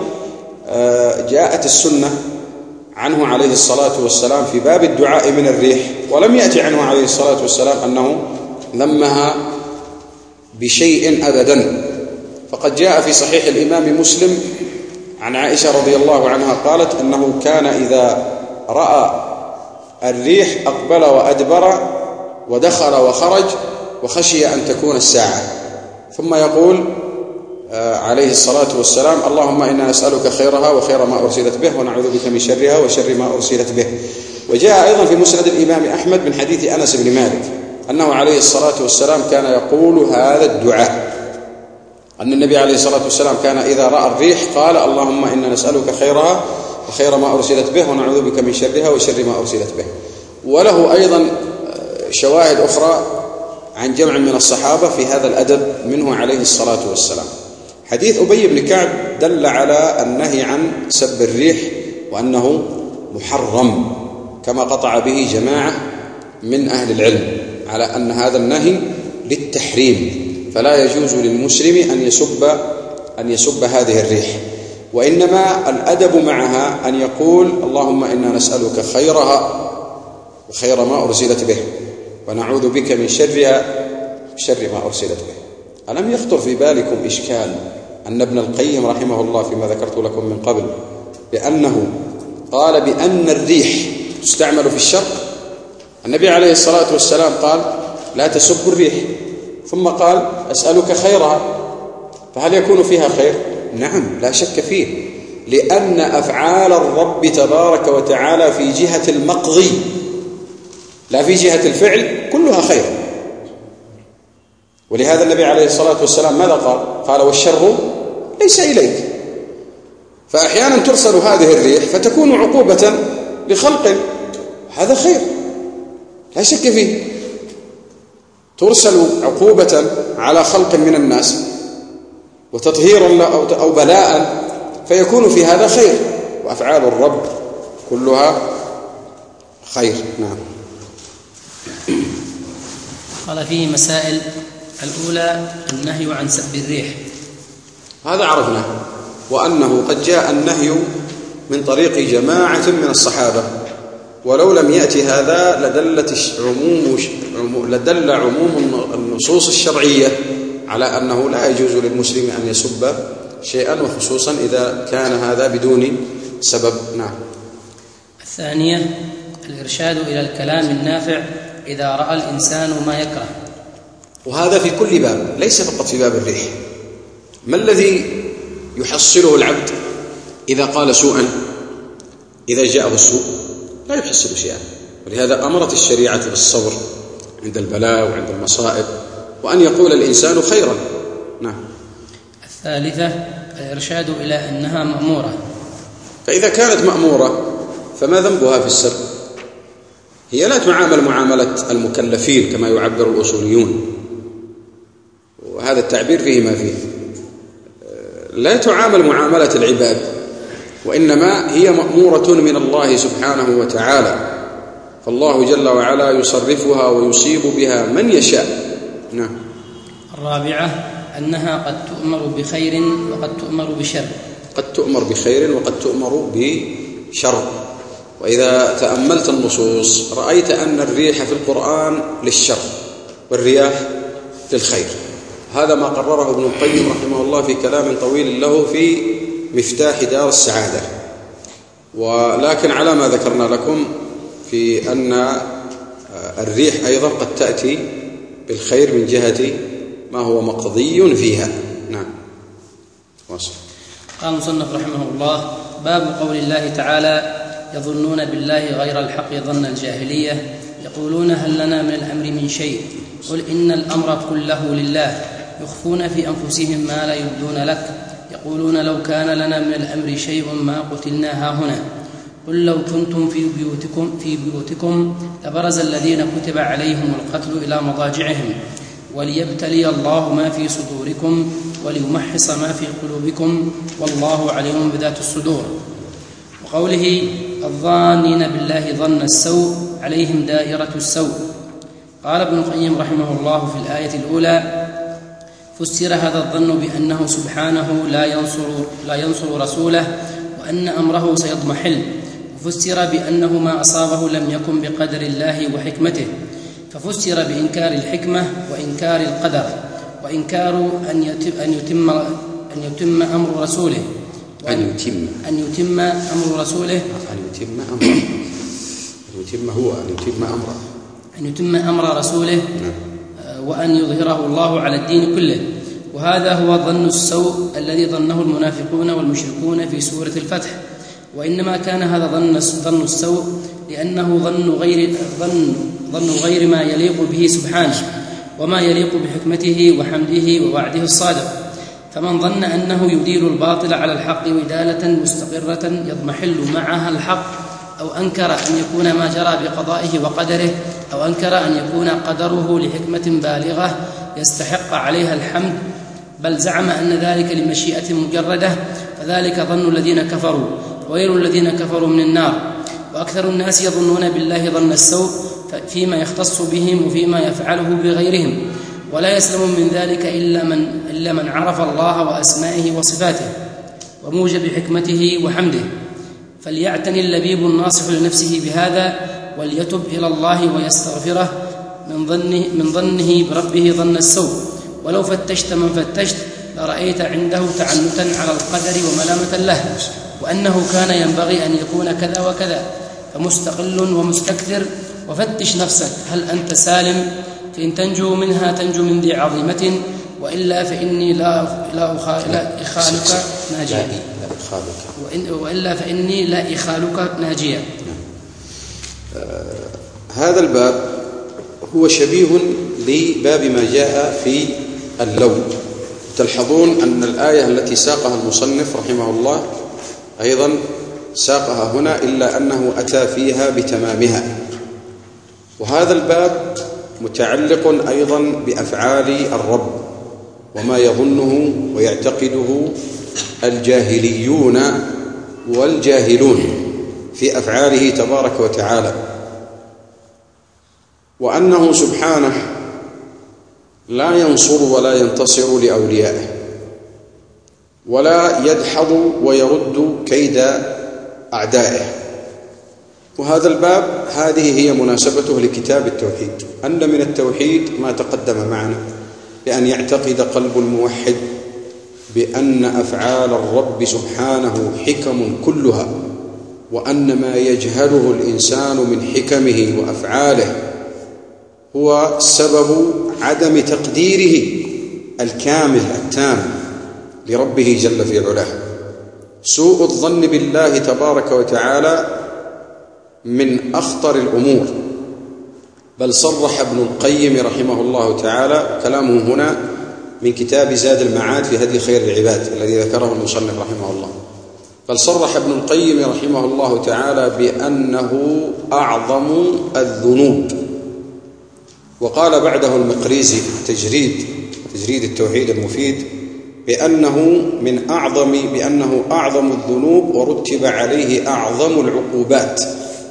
جاءت السنة عنه عليه الصلاة والسلام في باب الدعاء من الريح، ولم يأتي عنه عليه الصلاة والسلام أنه ذمها بشيء أبدا. فقد جاء في صحيح الإمام مسلم عن عائشة رضي الله عنها قالت أنه كان إذا رأى الريح أقبل وأدبر ودخل وخرج وخشي أن تكون الساعة، ثم يقول عليه الصلاة والسلام اللهم إنا نسألك خيرها وخير ما أرسلت به ونعوذ بك من شرها وشر ما أرسلت به. وجاء أيضا في مسند الإمام أحمد من حديث أنس بن مالك أنه عليه الصلاة والسلام كان يقول هذا الدعاء، أن النبي عليه الصلاة والسلام كان إذا رأى الريح قال اللهم إنا نسألك خيرها وخير ما أرسلت به ونعوذ بك من شرها وشر ما أرسلت به. وله أيضا شواهد أخرى عن جمع من الصحابة في هذا الأدب منه عليه الصلاة والسلام. حديث أبي بن كعب دل على النهي عن سب الريح وأنه محرم، كما قطع به جماعة من أهل العلم على أن هذا النهي للتحريم، فلا يجوز للمسلم أن يسب أن يسب هذه الريح، وإنما الأدب معها أن يقول اللهم إنا نسألك خيرها وخير ما أرسلت به ونعوذ بك من شرها وشر ما أرسلت به. ألم يخطر في بالكم إشكال أن ابن القيم رحمه الله فيما ذكرت لكم من قبل بأنه قال بأن الريح تستعمل في الشرق؟ النبي عليه الصلاة والسلام قال لا تسبوا الريح، ثم قال أسألك خيرها، فهل يكون فيها خير؟ نعم لا شك فيه، لأن أفعال الرب تبارك وتعالى في جهة المقضي لا في جهة الفعل كلها خير. ولهذا النبي عليه الصلاة والسلام ماذا قال؟ قال والشر ليس إليك. فأحيانا ترسل هذه الريح فتكون عقوبة لخلق، هذا خير لا شك فيه. ترسل عقوبة على خلق من الناس وتطهيرا أو بلاء، فيكون في هذا خير. وأفعال الرب كلها خير. نعم. قال فيه مسائل. الأولى النهي عن سب الريح، هذا عرفناه، وأنه قد جاء النهي من طريق جماعة من الصحابة، ولو لم يأتي هذا لدلت عموم لدل عموم النصوص الشرعية على أنه لا يجوز للمسلم أن يسب شيئا، وخصوصا إذا كان هذا بدون سبب. نعم. الثانية الإرشاد إلى الكلام النافع إذا رأى الإنسان ما يكره، وهذا في كل باب ليس فقط في باب الريح. ما الذي يحصله العبد إذا قال سوءا؟ إذا جاءه السوء لا يحصل شيئا، ولهذا أمرت الشريعة بالصبر عند البلاء وعند المصائب، وأن يقول الإنسان خيرا. نعم. الثالثة الإرشاد إلى أنها مأمورة، فإذا كانت مأمورة فما ذنبها في السر؟ هي لا تعامل معاملة المكلفين كما يعبر الأصوليون، وهذا التعبير فيه ما فيه، لا تعامل معاملة العباد، وإنما هي مأمورة من الله سبحانه وتعالى، فالله جل وعلا يصرفها ويصيب بها من يشاء. نعم. الرابعة أنها قد تؤمر بخير وقد تؤمر بشر، قد تؤمر بخير وقد تؤمر بشر. وإذا تأملت النصوص رأيت أن الريح في القرآن للشر والرياح للخير. هذا ما قرره ابن القيم رحمه الله في كلام طويل له في مفتاح دار السعادة. ولكن على ما ذكرنا لكم في أن الريح أيضا قد تأتي بالخير من جهة ما هو مقضي فيها. نعم. واصل. قال المصنف رحمه الله: باب قول الله تعالى: يظنون بالله غير الحق ظن الجاهلية، يقولون هل لنا من الأمر من شيء، قل إن الأمر كله لله، يخفون في أنفسهم ما لا يبدون لك، يقولون لو كان لنا من الأمر شيء ما قتلنا هاهنا، قل لو كنتم في بيوتكم, في بيوتكم لبرز الذين كتب عليهم القتل إلى مضاجعهم، وليبتلي الله ما في صدوركم وليمحص ما في قلوبكم والله عليم بذات الصدور. وقوله: الظانين بالله ظن السوء عليهم دائرة السوء. قال ابن القيم رحمه الله في الآية الأولى: فسر هذا الظن بأنه سبحانه لا ينصر, لا ينصر رسوله وأن أمره سيضمحل، وفسر بأنه ما أصابه لم يكن بقدر الله وحكمته، ففسر بإنكار الحكمة وإنكار القدر، وإنكار أن يتم, أن يتم, أن يتم أمر رسوله أن يتم أن يتم أمر رسوله أن يتم أمره أن يتم هو أن يتم أمره أن يتم أمر رسوله وأن يظهره الله على الدين كله. وهذا هو ظن السوء الذي ظنه المنافقون والمشركون في سورة الفتح. وإنما كان هذا ظن ظن السوء لأنه ظن غير ظن ظن غير ما يليق به سبحانه وما يليق بحكمته وحمده ووعده الصادق. فمن ظن أنه يدير الباطل على الحق ودالة مستقرة يضمحل معها الحق، أو أنكر أن يكون ما جرى بقضائه وقدره، أو أنكر أن يكون قدره لحكمة بالغة يستحق عليها الحمد، بل زعم أن ذلك لمشيئة مجردة، فذلك ظن الذين كفروا وغير الذين كفروا من النار. وأكثر الناس يظنون بالله ظن السوء فيما يختص بهم وفيما يفعله بغيرهم، ولا يسلم من ذلك إلا من, إلا من عرف الله وأسمائه وصفاته وموجب حكمته وحمده. فليعتني اللبيب الناصح لنفسه بهذا، وليتب إلى الله ويستغفره من ظنه, من ظنه بربه ظن السوء. ولو فتشت من فتشت لرأيت عنده تعنتا على القدر وملامة له، وأنه كان ينبغي أن يكون كذا وكذا، فمستقل ومستكثر. وفتش نفسك هل أنت سالم، فإن تنجو منها تنجو من ذي عظيمة، وإلا فإني لا, لا أخالك ناجيا. إخالك، وإن وإلا فإني لا إخالك ناجيا. آه هذا الباب هو شبيه لباب ما جاء في اللون. تلحظون أن الآية التي ساقها المصنف رحمه الله أيضا ساقها هنا، إلا أنه أتى فيها بتمامها. وهذا الباب متعلق أيضا بأفعال الرب وما يظنه ويعتقده الجاهليون والجاهلون في أفعاله تبارك وتعالى، وأنه سبحانه لا ينصر ولا ينتصر لأوليائه، ولا يدحض ويرد كيد أعدائه. وهذا الباب هذه هي مناسبته لكتاب التوحيد، أن من التوحيد ما تقدم معنا، بأن يعتقد قلب الموحد بأن أفعال الرب سبحانه حكم كلها، وأن ما يجهله الإنسان من حكمه وأفعاله هو سبب عدم تقديره الكامل التام لربه جل في علاه. سوء الظن بالله تبارك وتعالى من أخطر الأمور، بل صرح ابن القيم رحمه الله تعالى، كلامه هنا من كتاب زاد المعاد في هدي خير العباد الذي ذكره المصنف رحمه الله، بل صرح ابن القيم رحمه الله تعالى بأنه أعظم الذنوب. وقال بعده المقريزي تجريد تجريد التوحيد المفيد بأنه من أعظم بأنه أعظم الذنوب ورتب عليه أعظم العقوبات،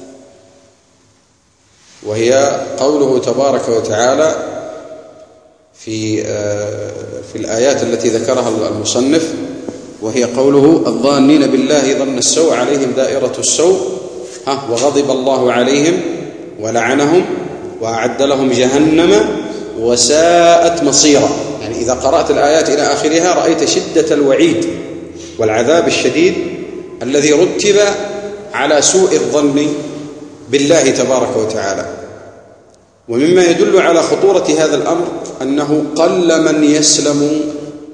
وهي قوله تبارك وتعالى في في الآيات التي ذكرها المصنف، وهي قوله الظانين بالله ظن السوء عليهم دائرة السوء ها وغضب الله عليهم ولعنهم وأعد لهم جهنم وساءت مصيرا. يعني إذا قرأت الآيات إلى آخرها رأيت شدة الوعيد والعذاب الشديد الذي رتب على سوء الظن بالله تبارك وتعالى. ومما يدل على خطورة هذا الأمر أنه قل من يسلم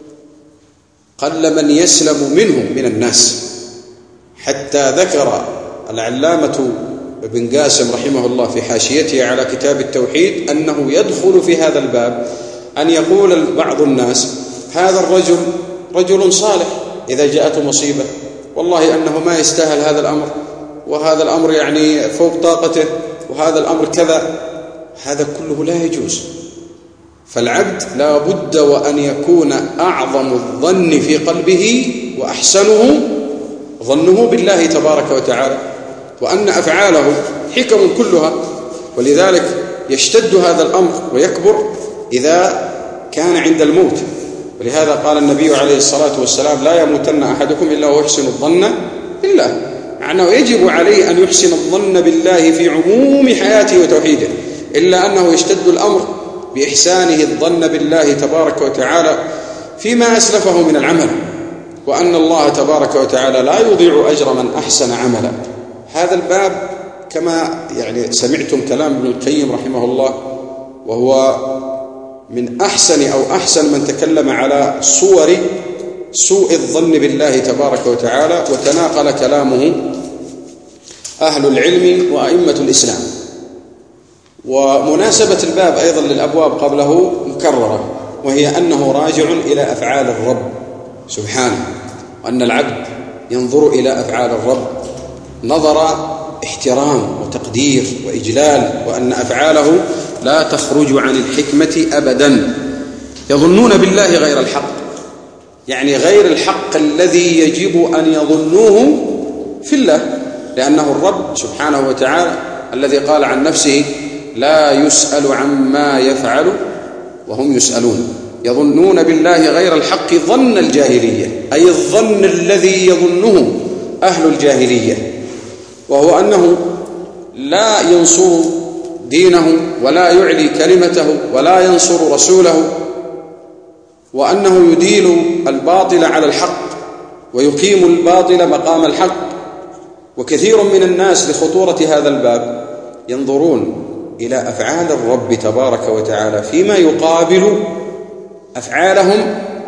قل من يسلم منه من الناس، حتى ذكر العلامة ابن قاسم رحمه الله في حاشيته على كتاب التوحيد أنه يدخل في هذا الباب أن يقول بعض الناس هذا الرجل رجل صالح، إذا جاءته مصيبة والله أنه ما يستاهل هذا الأمر، وهذا الأمر يعني فوق طاقته، وهذا الأمر كذا. هذا كله لا يجوز. فالعبد لا بد وأن يكون أعظم الظن في قلبه وأحسنه ظنه بالله تبارك وتعالى، وأن أفعاله حكم كلها. ولذلك يشتد هذا الأمر ويكبر إذا كان عند الموت. ولهذا قال النبي عليه الصلاة والسلام لا يموتن أحدكم إلا وهو يحسن الظن بالله، مع أنه يجب عليه أن يحسن الظن بالله في عموم حياته وتوحيده، إلا أنه يشتد الأمر بإحسانه الظن بالله تبارك وتعالى فيما أسلفه من العمل، وأن الله تبارك وتعالى لا يضيع أجر من أحسن عملا. هذا الباب كما يعني سمعتم كلام ابن القيم رحمه الله، وهو من أحسن أو أحسن من تكلم على صور سوء الظن بالله تبارك وتعالى، وتناقل كلامه أهل العلم وأئمة الإسلام. ومناسبة الباب أيضا للأبواب قبله مكررة، وهي أنه راجع إلى أفعال الرب سبحانه، وأن العبد ينظر إلى أفعال الرب نظر احترام وتقدير وإجلال، وأن أفعاله لا تخرج عن الحكمة أبدا. يظنون بالله غير الحق، يعني غير الحق الذي يجب أن يظنوه في الله، لأنه الرب سبحانه وتعالى الذي قال عن نفسه لا يسأل عما يفعل وهم يسألون. يظنون بالله غير الحق ظن الجاهلية، أي الظن الذي يظنه أهل الجاهلية، وهو أنه لا ينصر دينه ولا يعلي كلمته ولا ينصر رسوله، وأنه يديل الباطل على الحق ويقيم الباطل مقام الحق. وكثير من الناس لخطورة هذا الباب ينظرون إلى أفعال الرب تبارك وتعالى فيما يقابل أفعالهم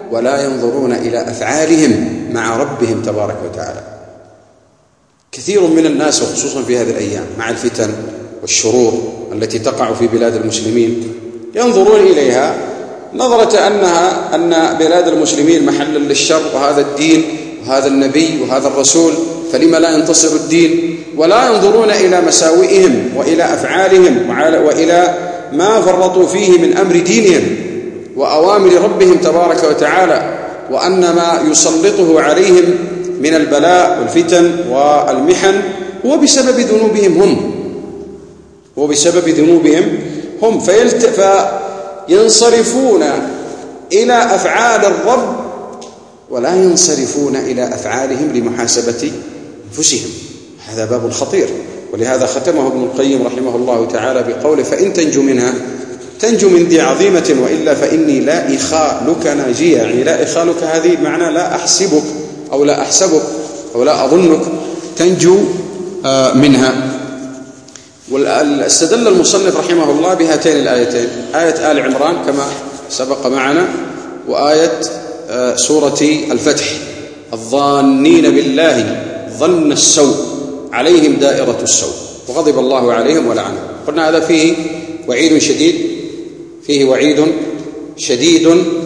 ولا ينظرون إلى أفعالهم مع ربهم تبارك وتعالى. كثير من الناس وخصوصا في هذه الأيام مع الفتن والشرور التي تقع في بلاد المسلمين ينظرون إليها نظرة أنها أن بلاد المسلمين محلا للشر، وهذا الدين وهذا النبي وهذا الرسول، فلما لا ينتصر الدين؟ ولا ينظرون إلى مساوئهم وإلى أفعالهم وإلى ما فرطوا فيه من أمر دينهم وأوامر ربهم تبارك وتعالى، وأن ما يسلطه عليهم من البلاء والفتن والمحن هو بسبب ذنوبهم هم هو بسبب ذنوبهم هم فيلت... فينصرفون إلى أفعال الرب ولا ينصرفون إلى أفعالهم لمحاسبة أنفسهم. هذا باب خطير، ولهذا ختمه ابن القيم رحمه الله تعالى بقوله: فإن تنجو منها تنجو من ذي عظيمة، وإلا فإني لا إخالك ناجية. يعني لا إخالك هذه معنى لا أحسبك أو لا أحسبك أو لا أظنك تنجو منها. واستدل المصنف رحمه الله بهاتين الآيتين، آية آل عمران كما سبق معنا، وآية سورة الفتح: الظانين بالله ظن السوء عليهم دائرة السوء وغضب الله عليهم ولعنهم. قلنا هذا فيه وعيد شديد فيه وعيد شديد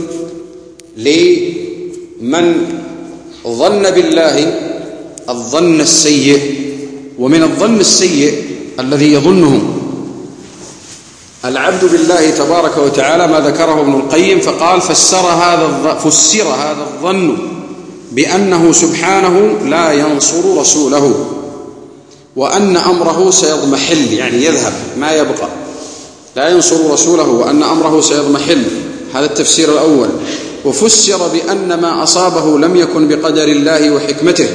لمن ظن بالله الظن السيء. ومن الظن السيء الذي يظنه العبد بالله تبارك وتعالى ما ذكره ابن القيم فقال: فسر هذا فسر هذا الظن بأنه سبحانه لا ينصر رسوله، وأن أمره سيضمحل، يعني يذهب ما يبقى، لا ينصر رسوله وأن أمره سيضمحل. هذا التفسير الأول. وفسر بأن ما أصابه لم يكن بقدر الله وحكمته،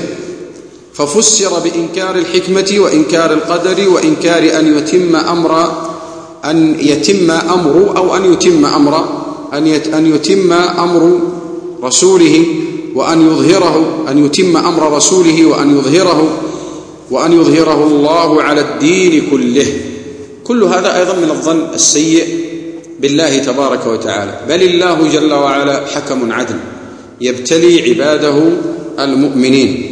ففسر بإنكار الحكمة وإنكار القدر وإنكار أن يتم أمر أن يتم أمر أو أن يتم أمر أن يتم أمر رسوله وأن يظهره أن يتم أمر رسوله وأن يظهره وأن يظهره الله على الدين كله. كل هذا أيضا من الظن السيء بالله تبارك وتعالى. بل الله جل وعلا حكم عدل يبتلي عباده المؤمنين،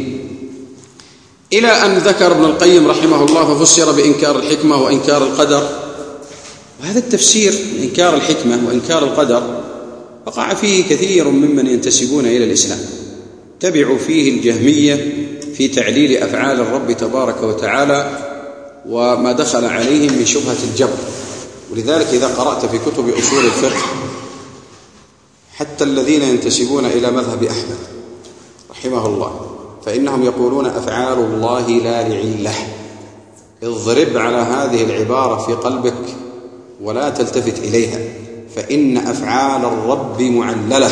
إلى أن ذكر ابن القيم رحمه الله: ففسر بإنكار الحكمة وإنكار القدر. وهذا التفسير إنكار الحكمة وإنكار القدر وقع فيه كثير ممن ينتسبون إلى الإسلام، تبعوا فيه الجهمية في تعليل أفعال الرب تبارك وتعالى وما دخل عليهم من شبهة الجبر. ولذلك إذا قرأت في كتب أصول الفقه حتى الذين ينتسبون إلى مذهب أحمد رحمه الله فإنهم يقولون: أفعال الله لا لعلة. اضرب على هذه العبارة في قلبك ولا تلتفت إليها، فإن أفعال الرب معللة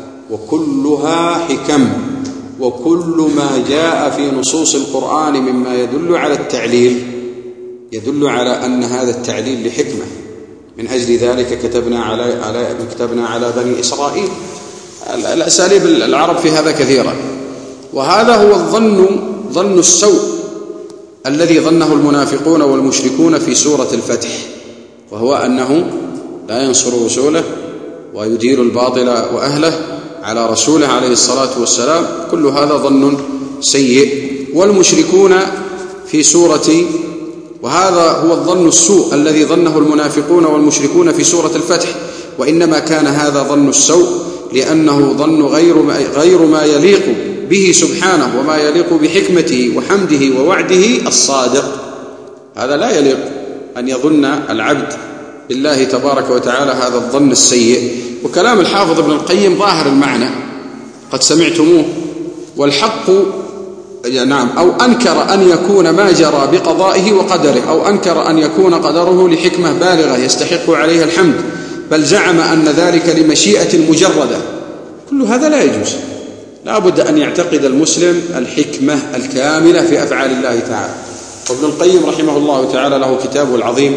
وكلها حكم، وكل ما جاء في نصوص القرآن مما يدل على التعليل يدل على أن هذا التعليل لحكمة. من أجل ذلك كتبنا على على كتبنا على بني إسرائيل. الأساليب العرب في هذا كثيرة. وهذا هو الظن ظن السوء الذي ظنه المنافقون والمشركون في سورة الفتح، وهو أنه لا ينصر رسوله ويدير الباطل وأهله على رسوله عليه الصلاة والسلام. كل هذا ظن سيء. والمشركون في سورة وهذا هو الظن السوء الذي ظنه المنافقون والمشركون في سورة الفتح. وإنما كان هذا ظن السوء لأنه ظن غير ما, غير ما يليق به سبحانه وما يليق بحكمته وحمده ووعده الصادق. هذا لا يليق أن يظن العبد بالله تبارك وتعالى هذا الظن السيء. وكلام الحافظ ابن القيم ظاهر المعنى قد سمعتموه. والحق نعم أو أنكر أن يكون ما جرى بقضائه وقدره، أو أنكر أن يكون قدره لحكمة بالغة يستحق عليها الحمد، بل زعم أن ذلك لمشيئة مجردة. كل هذا لا يجوز. لا بد أن يعتقد المسلم الحكمة الكاملة في أفعال الله تعالى. وابن القيم رحمه الله تعالى له كتابه العظيم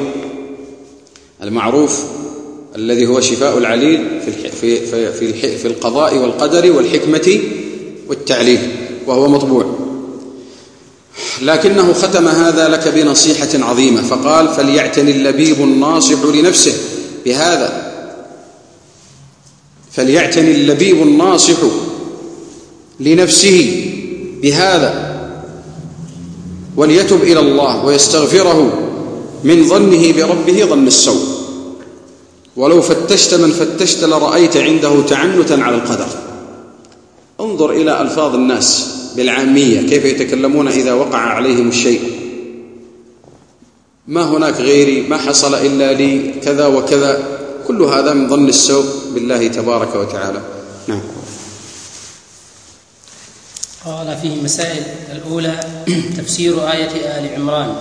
المعروف الذي هو شفاء العليل في في في في القضاء والقدر والحكمة والتعليل، وهو مطبوع. لكنه ختم هذا لك بنصيحة عظيمة فقال: فليعتني اللبيب الناصح لنفسه بهذا فليعتني اللبيب الناصح لنفسه بهذا وليتب إلى الله ويستغفره من ظنه بربه ظن السوء. ولو فتشت من فتشت لرأيت عنده تعنتا على القدر. انظر إلى ألفاظ الناس بالعامية كيف يتكلمون إذا وقع عليهم الشيء، ما هناك غيري، ما حصل إلا لي كذا وكذا، كل هذا من ظن السوء بالله تبارك وتعالى. نعم. قال فيه مسائل. الأولى تفسير آية آل عمران،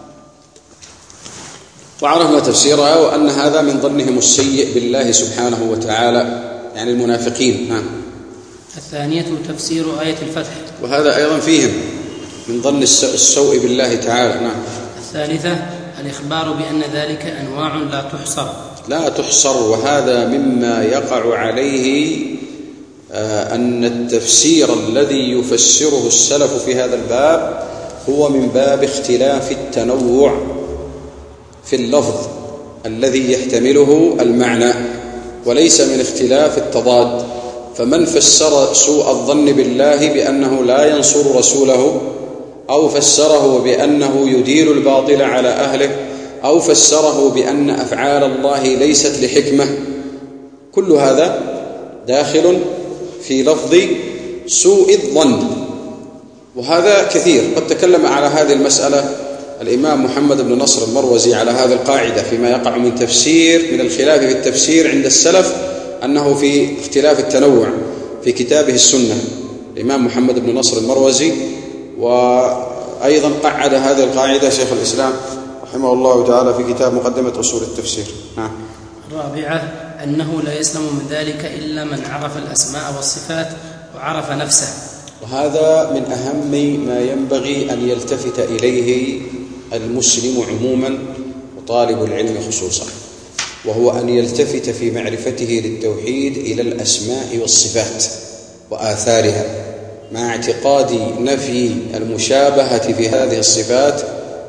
وعرفنا تفسيرها وأن هذا من ظنهم السيء بالله سبحانه وتعالى، يعني المنافقين. نعم. الثانية تفسير آية الفتح، وهذا أيضا فيهم من ظن السوء بالله تعالى. نعم. الثالثة الإخبار بأن ذلك أنواع لا تحصر لا تحصر وهذا مما يقع عليه آه أن التفسير الذي يفسره السلف في هذا الباب هو من باب اختلاف التنوع في اللفظ الذي يحتمله المعنى، وليس من اختلاف التضاد. فمن فسر سوء الظن بالله بأنه لا ينصر رسوله، أو فسره بأنه يدير الباطل على أهله، أو فسره بأن أفعال الله ليست لحكمة، كل هذا داخل في لفظ سوء الظن، وهذا كثير. قد تكلم على هذه المسألة الإمام محمد بن نصر المروزي على هذه القاعدة فيما يقع من تفسير من الخلاف في التفسير عند السلف، أنه في اختلاف التنوع في كتابه السنة الإمام محمد بن نصر المروزي. وأيضا قعد هذه القاعدة شيخ الإسلام رحمه الله تعالى في كتاب مقدمة أصول التفسير. نعم. الرابعة أنه لا يسلم من ذلك إلا من عرف الأسماء والصفات وعرف نفسه، وهذا من أهم ما ينبغي أن يلتفت إليه المسلم عموما وطالب العلم خصوصا، وهو أن يلتفت في معرفته للتوحيد إلى الأسماء والصفات وآثارها، مع اعتقاد نفي المشابهة في هذه الصفات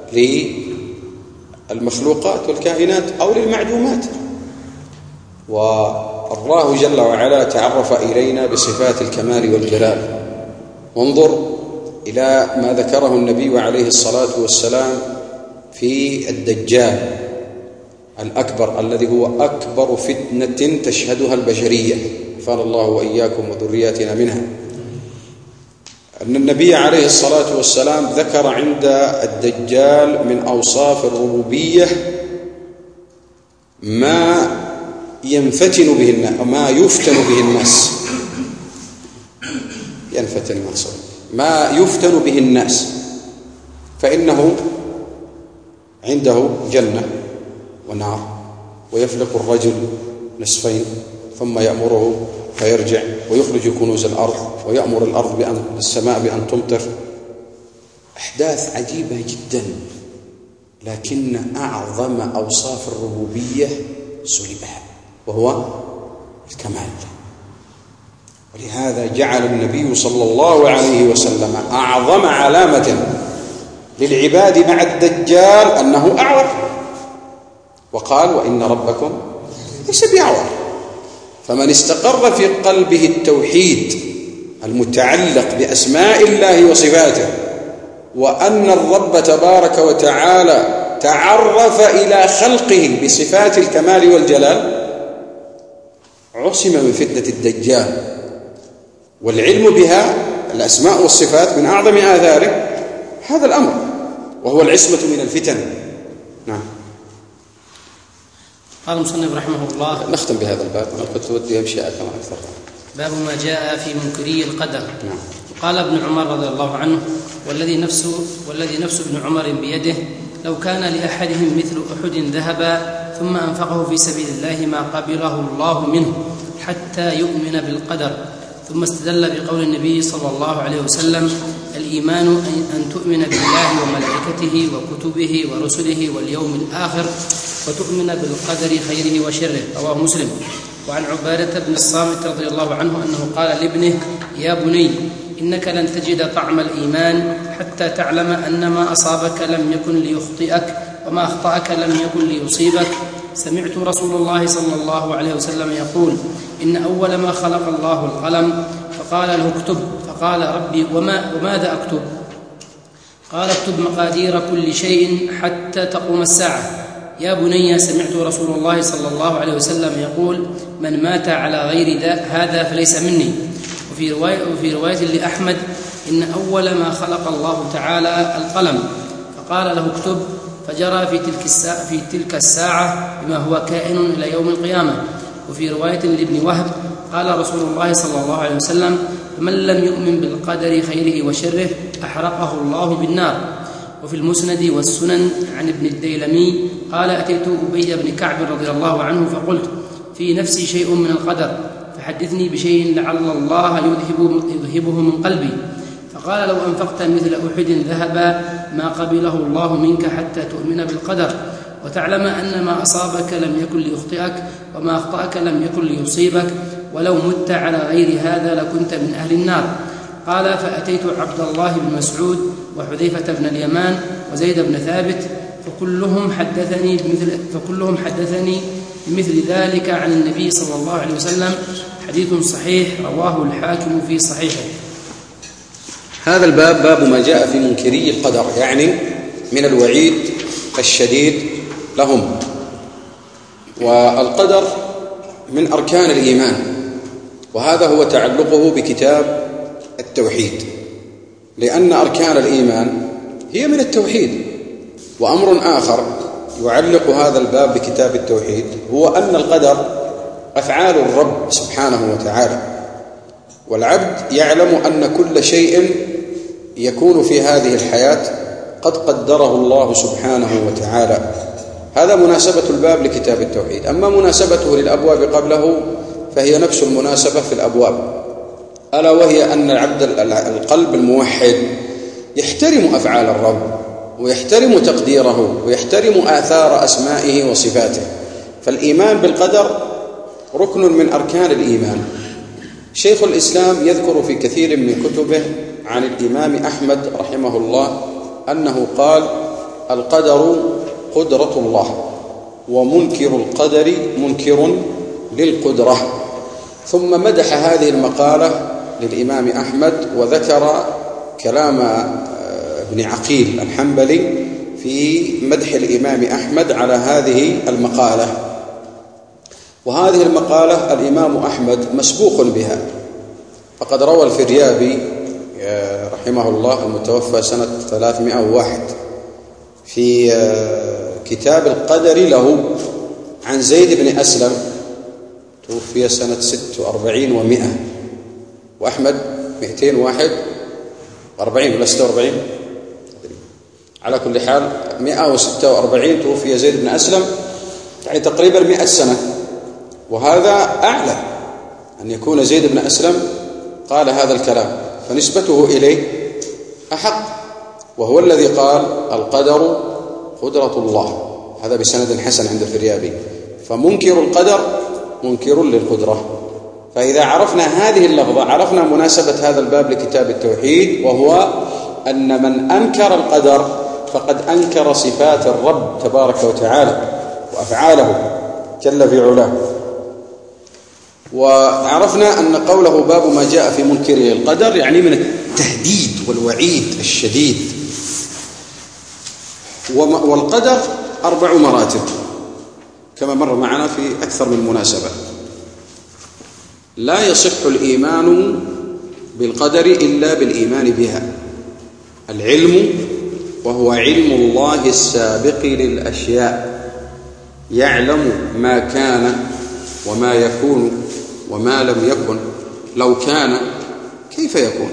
للمخلوقات والكائنات أو للمعدومات. والله جل وعلا تعرف إلينا بصفات الكمال والجلال. وانظر إلى ما ذكره النبي عليه الصلاة والسلام في الدجال الأكبر الذي هو أكبر فتنة تشهدها البشرية، غفر الله وإياكم وذرياتنا منها. أن النبي عليه الصلاة والسلام ذكر عند الدجال من أوصاف الربوبية ما ينفتن به الناس، ما يفتن به الناس ينفتن الناس ما يفتن به الناس فإنه عنده جنة ونار، ويفلق الرجل نصفين ثم يأمره فيرجع ويخرج كنوز الأرض، ويأمر الأرض بأن السماء بأن تمطر. أحداث عجيبة جدا، لكن أعظم أوصاف الربوبية سلبها وهو الكمال. ولهذا جعل النبي صلى الله عليه وسلم أعظم علامة للعباد مع الدجال أنه أعور، وقال وإن ربكم ليس بأعور. فمن استقر في قلبه التوحيد المتعلق بأسماء الله وصفاته، وأن الرب تبارك وتعالى تعرف إلى خلقه بصفات الكمال والجلال، عصم من فتنة الدجال. والعلم بها الأسماء والصفات من أعظم آثاره هذا الأمر، وهو العصمة من الفتن. نعم. قال المصنف رحمه الله. نختم بهذا الباب، أنا كنت ودي أمشي كما أكثر. باب ما جاء في منكري القدر. نعم. قال ابن عمر رضي الله عنه والذي نفس والذي نفس ابن عمر بيده لو كان لأحدهم مثل أحد ذهبا ثم أنفقه في سبيل الله ما قبله الله منه حتى يؤمن بالقدر. ثم استدل بقول النبي صلى الله عليه وسلم الإيمان أن تؤمن بالله وملائكته وكتبه ورسله واليوم الآخر وتؤمن بالقدر خيره وشره. رواه مسلم. وعن عبادة بن الصامت رضي الله عنه أنه قال لابنه يا بني إنك لن تجد طعم الإيمان حتى تعلم أن ما أصابك لم يكن ليخطئك وما أخطأك لم يكن ليصيبك سمعت رسول الله صلى الله عليه وسلم يقول: إن أول ما خلق الله القلم، فقال له اكتب، فقال: ربي وما وماذا أكتب؟ قال: اكتب مقادير كل شيء حتى تقوم الساعة. يا بني، سمعت رسول الله صلى الله عليه وسلم يقول: من مات على غير هذا فليس مني. وفي رواية, وفي رواية لأحمد: إن أول ما خلق الله تعالى القلم، فقال له اكتب، فجرى في تلك الساعة, في تلك الساعة بما هو كائن إلى يوم القيامة. وفي رواية لابن وهب قال رسول الله صلى الله عليه وسلم: فمن لم يؤمن بالقدر خيره وشره أحرقه الله بالنار. وفي المسند والسنن عن ابن الديلمي قال: أتيت أبي بن كعب رضي الله عنه فقلت: في نفسي شيء من القدر، فحدثني بشيء لعل الله يذهبه من قلبي. فقال: لو أنفقت مثل أحد ذهبا ما قبله الله منك حتى تؤمن بالقدر، وتعلم أن ما أصابك لم يكن ليخطئك، وما أخطأك لم يكن ليصيبك، ولو مت على غير هذا لكنت من أهل النار. قال: فأتيت عبد الله بن مسعود وحذيفة بن اليمان وزيد بن ثابت، فكلهم حدثني بمثل, فكلهم حدثني بمثل ذلك عن النبي صلى الله عليه وسلم. حديث صحيح رواه الحاكم في صحيحه. هذا الباب باب ما جاء في منكري القدر، يعني من الوعيد الشديد لهم. والقدر من أركان الإيمان، وهذا هو تعلقه بكتاب التوحيد، لأن أركان الإيمان هي من التوحيد. وأمر آخر يعلق هذا الباب بكتاب التوحيد هو أن القدر أفعال الرب سبحانه وتعالى، والعبد يعلم أن كل شيء يكون في هذه الحياة قد قدره الله سبحانه وتعالى. هذا مناسبة الباب لكتاب التوحيد. أما مناسبته للأبواب قبله فهي نفس المناسبة في الأبواب، ألا وهي أن العبد القلب الموحد يحترم أفعال الرب، ويحترم تقديره، ويحترم آثار أسمائه وصفاته. فالإيمان بالقدر ركن من أركان الإيمان. شيخ الإسلام يذكر في كثير من كتبه عن الإمام أحمد رحمه الله أنه قال: القدر قدرة الله، ومنكر القدر منكر للقدرة. ثم مدح هذه المقالة للإمام أحمد، وذكر كلام ابن عقيل الحنبلي في مدح الإمام أحمد على هذه المقالة. وهذه المقالة الإمام أحمد مسبوق بها، فقد روى الفريابي رحمه الله المتوفى سنة ثلاثمائة وواحد في كتاب القدر له عن زيد بن أسلم، توفي سنة ست وأربعين ومئة، وأحمد مئتين واحد وأربعين ولا ستة وأربعين، على كل حال مئة وستة وأربعين توفي زيد بن أسلم، يعني تقريبا مئة سنة. وهذا أعلى أن يكون زيد بن أسلم قال هذا الكلام، فنسبته إليه أحق، وهو الذي قال: القدر قدرة الله. هذا بسند حسن عند الفريابي. فمنكر القدر منكر للقدرة. فإذا عرفنا هذه اللفظة عرفنا مناسبة هذا الباب لكتاب التوحيد، وهو أن من أنكر القدر فقد أنكر صفات الرب تبارك وتعالى وأفعاله جل في علاه. وعرفنا أن قوله باب ما جاء في منكر القدر يعني من التهديد والوعيد الشديد. والقدر أربع مراتب كما مر معنا في أكثر من مناسبة. لا يصح الإيمان بالقدر إلا بالإيمان بها. العلم، وهو علم الله السابق للأشياء، يعلم ما كان وما يكون وما لم يكن، لو كان كيف يكون.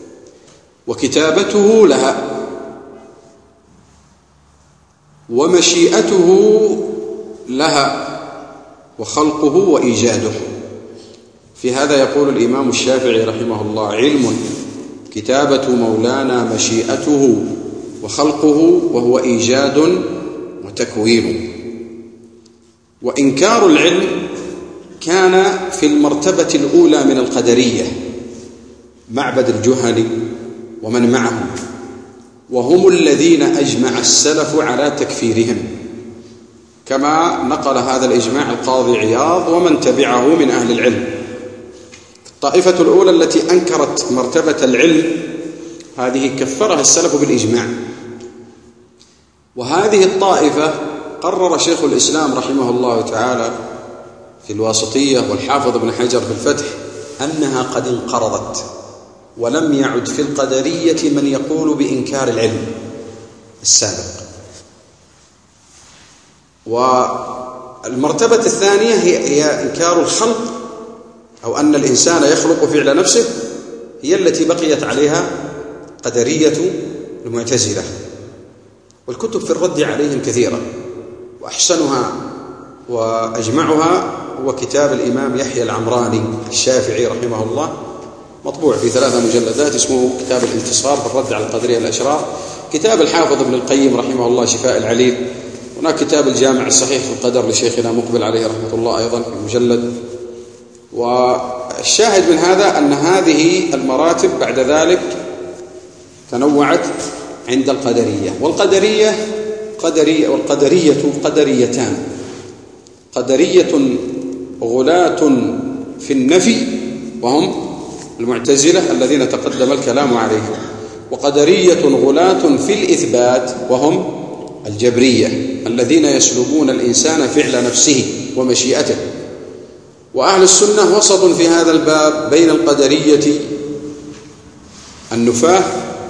وكتابته لها، ومشيئته لها، وخلقه وإيجاده. في هذا يقول الإمام الشافعي رحمه الله: علم كتابة مولانا مشيئته وخلقه وهو إيجاد وتكوين. وإنكار العلم كان في المرتبة الأولى من القدرية، معبد الجهني ومن معهم، وهم الذين أجمع السلف على تكفيرهم، كما نقل هذا الإجماع القاضي عياض ومن تبعه من أهل العلم. الطائفة الأولى التي أنكرت مرتبة العلم هذه كفرها السلف بالإجماع، وهذه الطائفة قرر شيخ الإسلام رحمه الله تعالى في الواسطية والحافظ ابن حجر في الفتح أنها قد انقرضت، ولم يعد في القدرية من يقول بإنكار العلم السابق. والمرتبة الثانية هي, هي إنكار الخلق، أو أن الإنسان يخلق فعل نفسه، هي التي بقيت عليها قدرية المعتزلة، والكتب في الرد عليهم كثيرة، وأحسنها وأجمعها هو كتاب الإمام يحيى العمراني الشافعي رحمه الله، مطبوع في ثلاثة مجلدات، اسمه كتاب الانتصار في الرد على القدرية الأشرار. كتاب الحافظ ابن القيم رحمه الله شفاء العليل. هناك كتاب الجامع الصحيح في القدر لشيخنا مقبل عليه رحمة الله أيضا في مجلد. والشاهد من هذا أن هذه المراتب بعد ذلك تنوعت عند القدرية. والقدرية قدرية والقدرية قدريتان: قدرية غلاة في النفي وهم المعتزلة الذين تقدم الكلام عليهم، وقدرية غلاة في الإثبات وهم الجبرية الذين يسلبون الإنسان فعل نفسه ومشيئته. وأهل السنة وسط في هذا الباب بين القدرية النفاة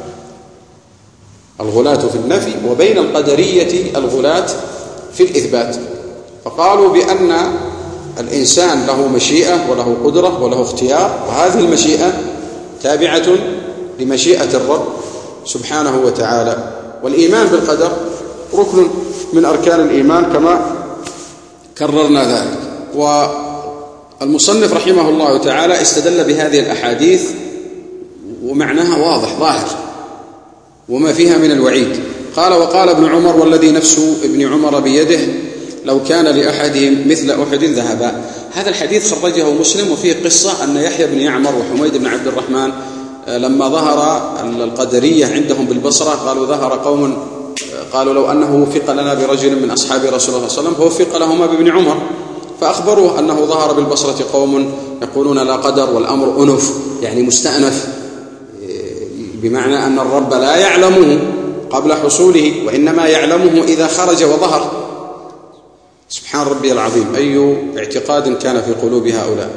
الغلاة في النفي وبين القدرية الغلاة في الإثبات، فقالوا بأن الإنسان له مشيئة وله قدرة وله اختيار، وهذه المشيئة تابعة لمشيئة الرب سبحانه وتعالى. والإيمان بالقدر ركن من أركان الإيمان كما كررنا ذلك. والمصنف رحمه الله تعالى استدل بهذه الأحاديث ومعناها واضح ظاهر وما فيها من الوعيد. قال: وقال ابن عمر والذي نفس ابن عمر بيده لو كان لأحدهم مثل أحد ذهبا. هذا الحديث خرجه مسلم، وفيه قصة أن يحيى بن يعمر وحميد بن عبد الرحمن لما ظهر القدرية عندهم بالبصرة قالوا ظهر قوم قالوا لو أنه وفق لنا برجل من أصحاب رسول الله صلى الله عليه وسلم فوفق لهما بابن عمر، فأخبروه أنه ظهر بالبصرة قوم يقولون لا قدر والأمر أنف، يعني مستأنف، بمعنى أن الرب لا يعلمه قبل حصوله وإنما يعلمه إذا خرج وظهر. سبحان ربي العظيم، أي اعتقاد كان في قلوب هؤلاء.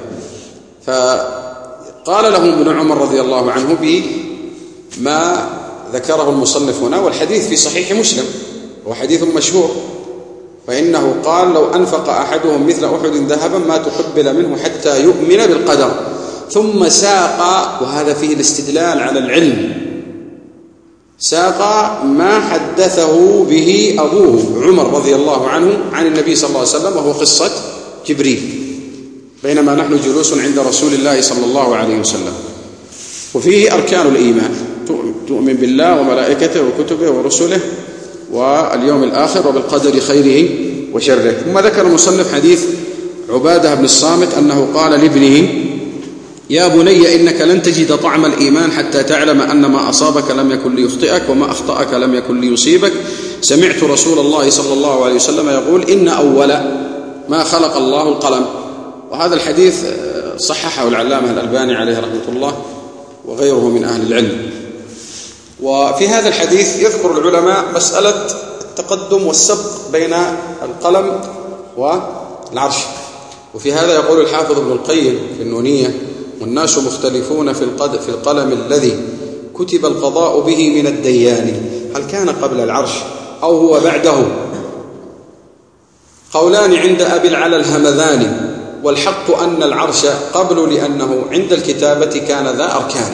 فقال لهم ابن عمر رضي الله عنه بما ذكره المصنف هنا، والحديث في صحيح مسلم وحديث مشهور، فإنه قال: لو أنفق أحدهم مثل أحد ذهبا ما تقبل منه حتى يؤمن بالقدر. ثم ساق، وهذا فيه الاستدلال على العلم، ساق ما حدثه به أبوه عمر رضي الله عنه عن النبي صلى الله عليه وسلم، وهو قصة جبريل بينما نحن جلوس عند رسول الله صلى الله عليه وسلم. وفيه أركان الإيمان: تؤمن بالله وملائكته وكتبه ورسله واليوم الآخر وبالقدر خيره وشره. ثم ذكر المصنف حديث عبادة بن الصامت أنه قال لابنه: يا بني إنك لن تجد طعم الإيمان حتى تعلم أن ما أصابك لم يكن ليخطئك وما أخطأك لم يكن ليصيبك. سمعت رسول الله صلى الله عليه وسلم يقول: إن أول ما خلق الله القلم. وهذا الحديث صححه العلامة الألباني عليه رحمة الله وغيره من أهل العلم. وفي هذا الحديث يذكر العلماء مسألة التقدم والسبق بين القلم والعرش. وفي هذا يقول الحافظ ابن القيم في النونية: والناس مختلفون في في القلم الذي كتب القضاء به من الديان، هل كان قبل العرش أو هو بعده؟ قولان عند أبي العلا الهمذاني، والحق أن العرش قبل لأنه عند الكتابة كان ذا أركان.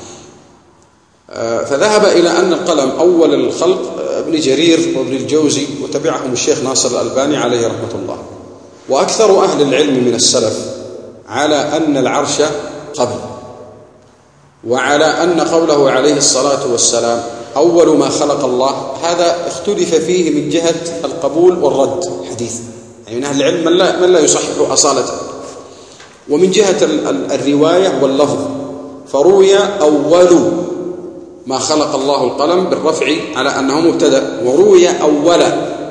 فذهب إلى أن القلم أول الخلق ابن جرير وابن الجوزي، وتبعهم الشيخ ناصر الألباني عليه رحمة الله. وأكثر أهل العلم من السلف على أن العرش قبل، وعلى أن قوله عليه الصلاة والسلام أول ما خلق الله، هذا اختلف فيه من جهة القبول والرد حديث، يعني من أهل العلم من لا, من لا يصحح أصالته، ومن جهة الرواية واللفظ، فروي أول ما خلق الله القلم بالرفع على أنه مبتدأ، وروي أول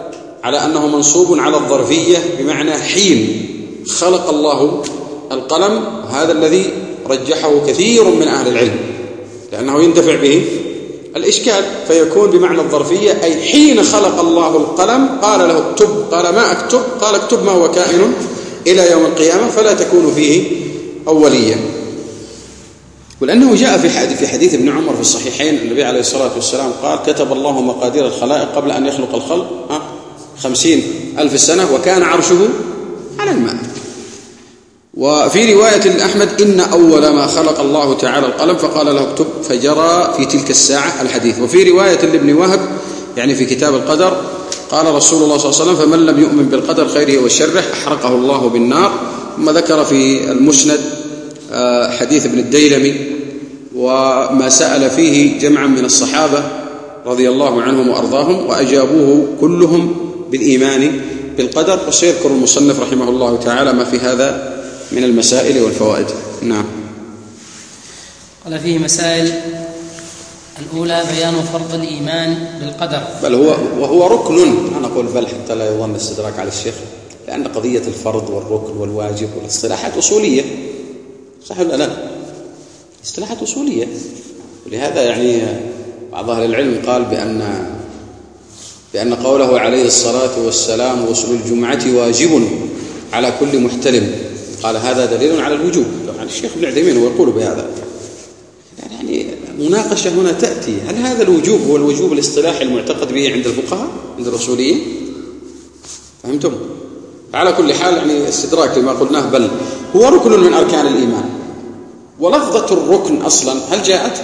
على أنه منصوب على الظرفية بمعنى حين خلق الله القلم، وهذا الذي رجحه كثير من أهل العلم لأنه يندفع به الإشكال، فيكون بمعنى الظرفية أي حين خلق الله القلم قال له اكتب، قال ما أكتب، قال اكتب ما هو كائن إلى يوم القيامة، فلا تكون فيه أوليا. ولأنه جاء في حديث في حديث ابن عمر في الصحيحين النبي عليه الصلاة والسلام قال كتب الله مقادير الخلائق قبل أن يخلق الخلق خمسين ألف سنة وكان عرشه على الماء. وفي رواية أحمد إن أول ما خلق الله تعالى القلم فقال له اكتب فجرى في تلك الساعة الحديث. وفي رواية لابن وهب يعني في كتاب القدر قال رسول الله صلى الله عليه وسلم فمن لم يؤمن بالقدر خيره وشره أحرقه الله بالنار. ثم ذكر في المسند حديث ابن الديلمي وما سأل فيه جمعا من الصحابة رضي الله عنهم وأرضاهم وأجابوه كلهم بالإيمان بالقدر. وسيذكر المصنف رحمه الله تعالى ما في هذا من المسائل والفوائد. نعم. قال فيه مسائل. الأولى بيان فرض الإيمان بالقدر، بل هو وهو ركن. أنا أقول بل حتى لا يظن استدراك على الشيخ، لأن قضية الفرض والركن والواجب والاصطلاحات أصولية، صح ولا لا؟ اصطلاحات أصولية. ولهذا يعني بعض أهل العلم قال بأن بأن قوله عليه الصلاة والسلام غسل الجمعة واجب على كل محتلم، قال هذا دليل على الوجوب. طبعا الشيخ ابن عثيمين هو يقول بهذا. يعني مناقشة هنا تأتي، هل هذا الوجوب هو الوجوب الاصطلاحي المعتقد به عند الفقهاء عند الأصوليين؟ فهمتم؟ على كل حال يعني استدراك لما قلناه، بل هو ركن من أركان الإيمان. ولفظة الركن أصلا هل جاءت؟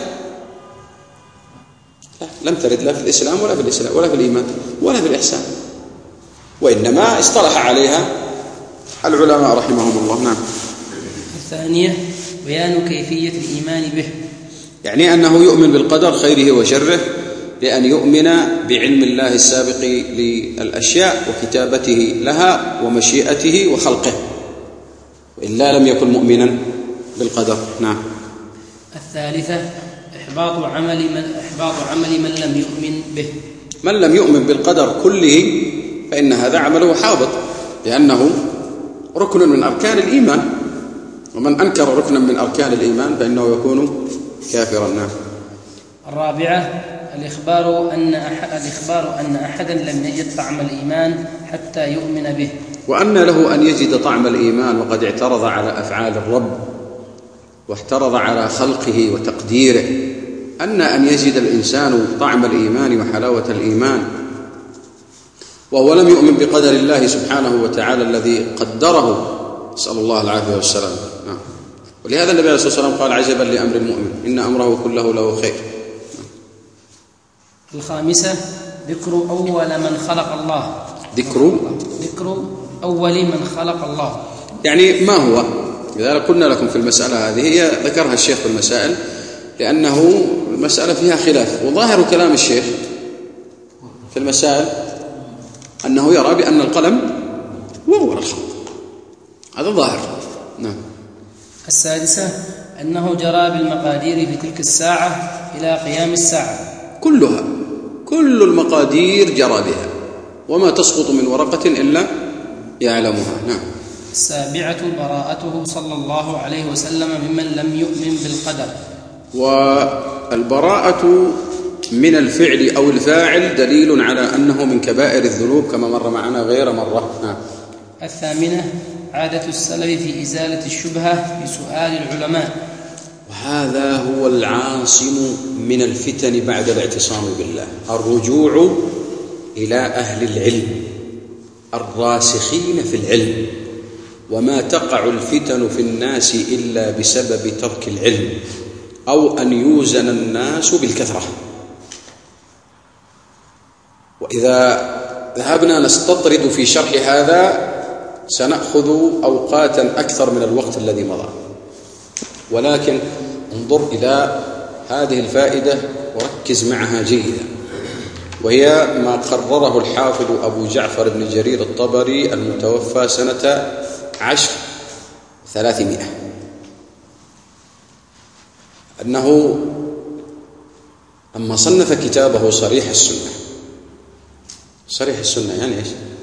لا، لم ترد لا في الإسلام ولا في الإسلام ولا في الإيمان ولا في الإحسان، وإنما اصطلح عليها العلماء رحمهم الله. نعم. الثانية بيان كيفية الإيمان به، يعني أنه يؤمن بالقدر خيره وشره، لأن يؤمن بعلم الله السابق للأشياء وكتابته لها ومشيئته وخلقه، وإلا لم يكن مؤمنا بالقدر. نعم. الثالثة إحباط عمل من إحباط عمل من لم يؤمن به. من لم يؤمن بالقدر كله فإن هذا عمله حابط، لأنه ركن من أركان الإيمان، ومن أنكر ركنا من أركان الإيمان فإنه يكون كافرا. نعم. الرابعة الإخبار أن أحد الإخبار أن أحدا لم يجد طعم الإيمان حتى يؤمن به، وأن له أن يجد طعم الإيمان وقد اعترض على أفعال الرب واعترض على خلقه وتقديره، أن أن يجد الإنسان طعم الإيمان وحلاوة الإيمان وهو لم يؤمن بقدر الله سبحانه وتعالى الذي قدره، نسأل الله العافية والسلام. نعم. ولهذا النبي عليه الصلاة والسلام قال عجبا لأمر المؤمن إن أمره كله له خير. الخامسة ذكر أول من خلق الله. ذكر ذكر أول من خلق الله، يعني ما هو؟ إذا قلنا لكم في المسألة هذه هي ذكرها الشيخ في المسائل، لأنه المسألة فيها خلاف، وظاهر كلام الشيخ في المسائل أنه يرى بأن القلم هو أول الخلق، هذا ظاهر. نعم. السادسة أنه جرى بالمقادير في تلك الساعة إلى قيام الساعة، كلها كل المقادير جرى بها، وما تسقط من ورقة إلا يعلمها. نعم. السابعة براءته صلى الله عليه وسلم ممن لم يؤمن بالقدر. والبراءة من الفعل أو الفاعل دليل على أنه من كبائر الذنوب كما مر معنا غير مرة. نعم. الثامنة عادة السلف في إزالة الشبهة بسؤال العلماء، وهذا هو العاصم من الفتن بعد الاعتصام بالله، الرجوع إلى أهل العلم الراسخين في العلم. وما تقع الفتن في الناس إلا بسبب ترك العلم أو أن يوزن الناس بالكثرة. وإذا ذهبنا نستطرد في شرح هذا سنأخذ أوقاتا أكثر من الوقت الذي مضى، ولكن انظر إلى هذه الفائدة وركز معها جيدا، وهي ما قرره الحافظ أبو جعفر بن جرير الطبري المتوفى سنة عشر ثلاثمائة، أنه لما صنف كتابه صريح السنة، صريح السنة يعني إيش؟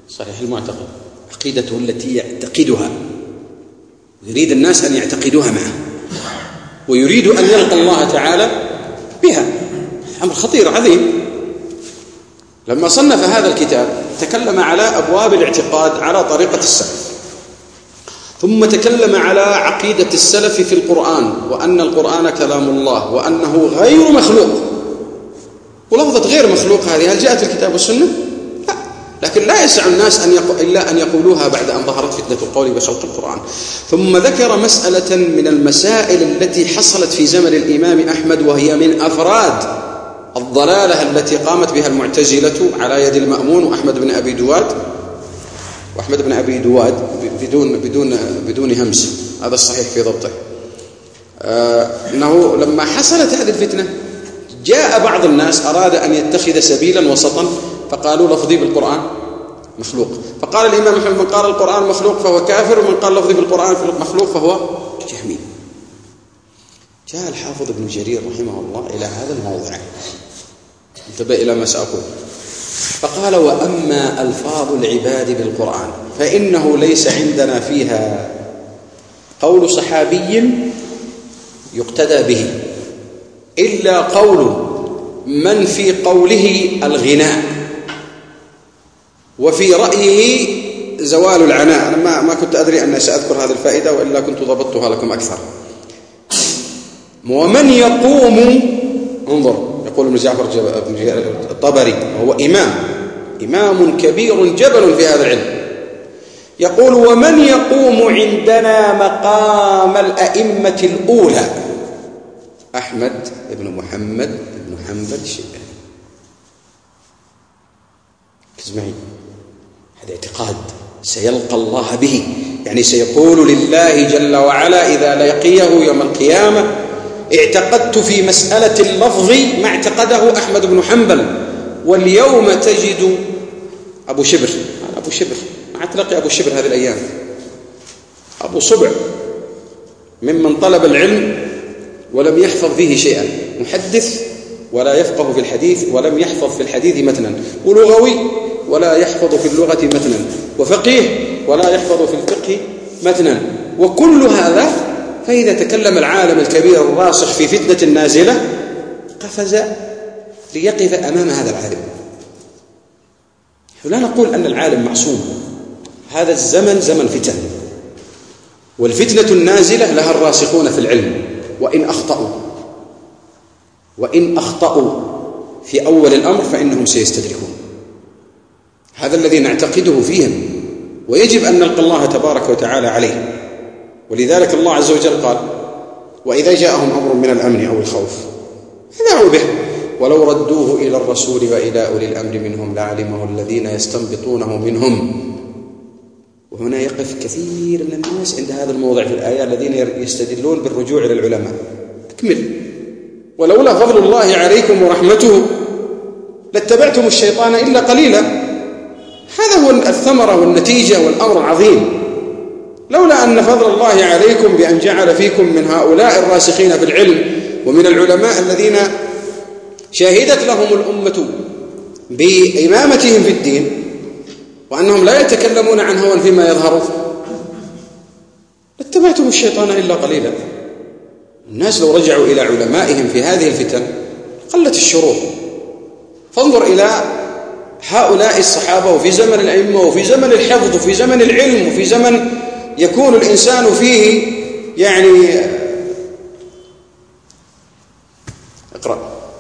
صحيح المعتقد، عقيدته التي يعتقدها، يريد الناس أن يعتقدوها معه، ويريد أن يلقى الله تعالى بها. أمر خطير عظيم. لما صنف هذا الكتاب تكلم على أبواب الاعتقاد على طريقة السلف، ثم تكلم على عقيدة السلف في القرآن، وأن القرآن كلام الله وأنه غير مخلوق. ولفظة غير مخلوق هذه هل جاءت في الكتاب والسنة؟ لا، لكن لا يسع الناس أن يقو... إلا أن يقولوها بعد أن ظهرت فتنة القول بخلق القرآن. ثم ذكر مسألة من المسائل التي حصلت في زمن الإمام أحمد، وهي من أفراد الضلالة التي قامت بها المعتزلة على يد المأمون وأحمد بن أبي دواد وأحمد بن أبي دواد بدون بدون بدون همس، هذا الصحيح في ضبطه. آه أنه لما حصلت هذه الفتنة جاء بعض الناس أراد أن يتخذ سبيلا وسطا، فقالوا لفظي بالقرآن مخلوق، فقال الإمام أحمد من قال القرآن مخلوق فهو كافر، ومن قال لفظي بالقرآن مخلوق فهو جهمي. جاء الحافظ ابن جرير رحمه الله إلى هذا الموضع، انتبه إلى ما سأقول، فقال وأما ألفاظ العباد بالقرآن فإنه ليس عندنا فيها قول صحابي يقتدى به، إلا قول من في قوله الغناء وفي رأيه زوال العناء. أنا ما, ما كنت أدري أني سأذكر هذه الفائدة، وإلا كنت ضبطتها لكم أكثر. ومن يقوم، انظر، يقول ابن جعفر الطبري وهو إمام إمام كبير جبل في هذا العلم، يقول ومن يقوم عندنا مقام الأئمة الأولى أحمد بن محمد بن حنبل الشيباني. اسمعي، هذا اعتقاد سيلقى الله به، يعني سيقول لله جل وعلا إذا لقيه يوم القيامة اعتقدت في مسألة اللفظ ما اعتقده أحمد بن حنبل، واليوم تجد أبو شبر أبو شبر ما تلقي أبو شبر هذه الأيام، أبو صبع ممن طلب العلم ولم يحفظ فيه شيئا، محدث ولا يفقه في الحديث، ولم يحفظ في الحديث متنا، ولغوي ولا يحفظ في اللغة متنا، وفقيه ولا يحفظ في الفقه متنا، وكل هذا. فإذا تكلم العالم الكبير الراسخ في فتنة نازلة قفز ليقف أمام هذا العالم. لا نقول أن العالم معصوم، هذا الزمن زمن فتن، والفتنة النازلة لها الراسخون في العلم، وإن أخطأوا وإن أخطأوا في أول الأمر فإنهم سيستدركون. هذا الذي نعتقده فيهم، ويجب أن نلقى الله تبارك وتعالى عليه. ولذلك الله عز وجل قال وإذا جاءهم أمر من الأمن أو الخوف فذعوا به ولو ردوه إلى الرسول وإلى أولي الأمر منهم لعلمه الذين يستنبطونه منهم. وهنا يقف كثير من الناس عند هذا الموضع في الآية الذين يستدلون بالرجوع إلى العلماء. تكمل ولولا فضل الله عليكم ورحمته لاتبعتم الشيطان إلا قليلا. هذا هو الثمرة والنتيجة والأمر العظيم. لولا أن فضل الله عليكم بأن جعل فيكم من هؤلاء الراسخين في العلم ومن العلماء الذين شهدت لهم الأمة بإمامتهم في الدين وأنهم لا يتكلمون عن هوى فيما يظهر لاتبعتم الشيطان إلا قليلا. الناس لو رجعوا إلى علمائهم في هذه الفتن قلت الشرور. فانظر إلى هؤلاء الصحابة وفي زمن الأئمة وفي زمن الحفظ وفي زمن العلم وفي زمن يكون الإنسان فيه يعني اقرأ.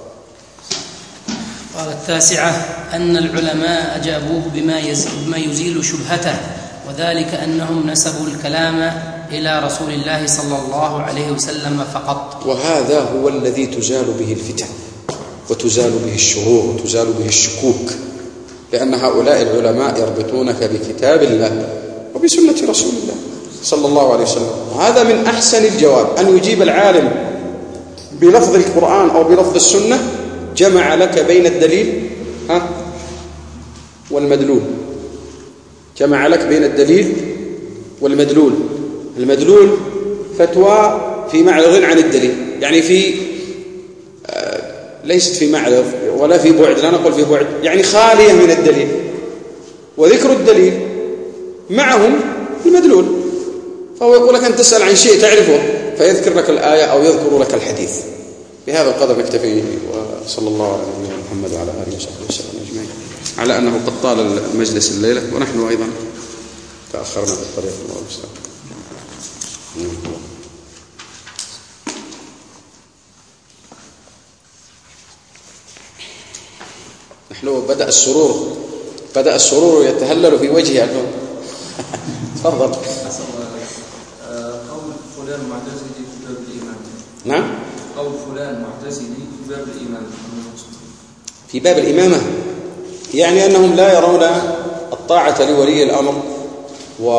قال التاسعة أن العلماء أجابوه بما بما يزيل شبهته، وذلك أنهم نسبوا الكلام إلى رسول الله صلى الله عليه وسلم فقط. وهذا هو الذي تزال به الفتن وتزال به الشرور وتزال به الشكوك، لأن هؤلاء العلماء يربطونك بكتاب الله وبسنة رسول الله صلى الله عليه وسلم. وهذا من أحسن الجواب أن يجيب العالم بلفظ القرآن أو بلفظ السنة، جمع لك بين الدليل ها والمدلول، جمع لك بين الدليل والمدلول. المدلول فتوى في معرض عن الدليل، يعني في آه ليست في معرض ولا في بعد، لا نقول في بعد، يعني خالية من الدليل، وذكر الدليل معهم المدلول. فهو يقول لك أن تسأل عن شيء تعرفه فيذكر لك الآية أو يذكر لك الحديث. بهذا القدر نكتفي، وصلى الله على نبينا محمد وعلى آله وصحبه وسلم أجمعين. على أنه قد طال المجلس الليلة ونحن أيضا تأخرنا في الطريق. الله المستعان. نحن بدأ السرور بدأ السرور يتهلل في وجهه. تفضل. قول فلان معتزلي في باب الإيمان. نعم. قول فلان معتزلي في باب الإيمان. في باب الإمامة يعني أنهم لا يرون الطاعة لولي الأمر و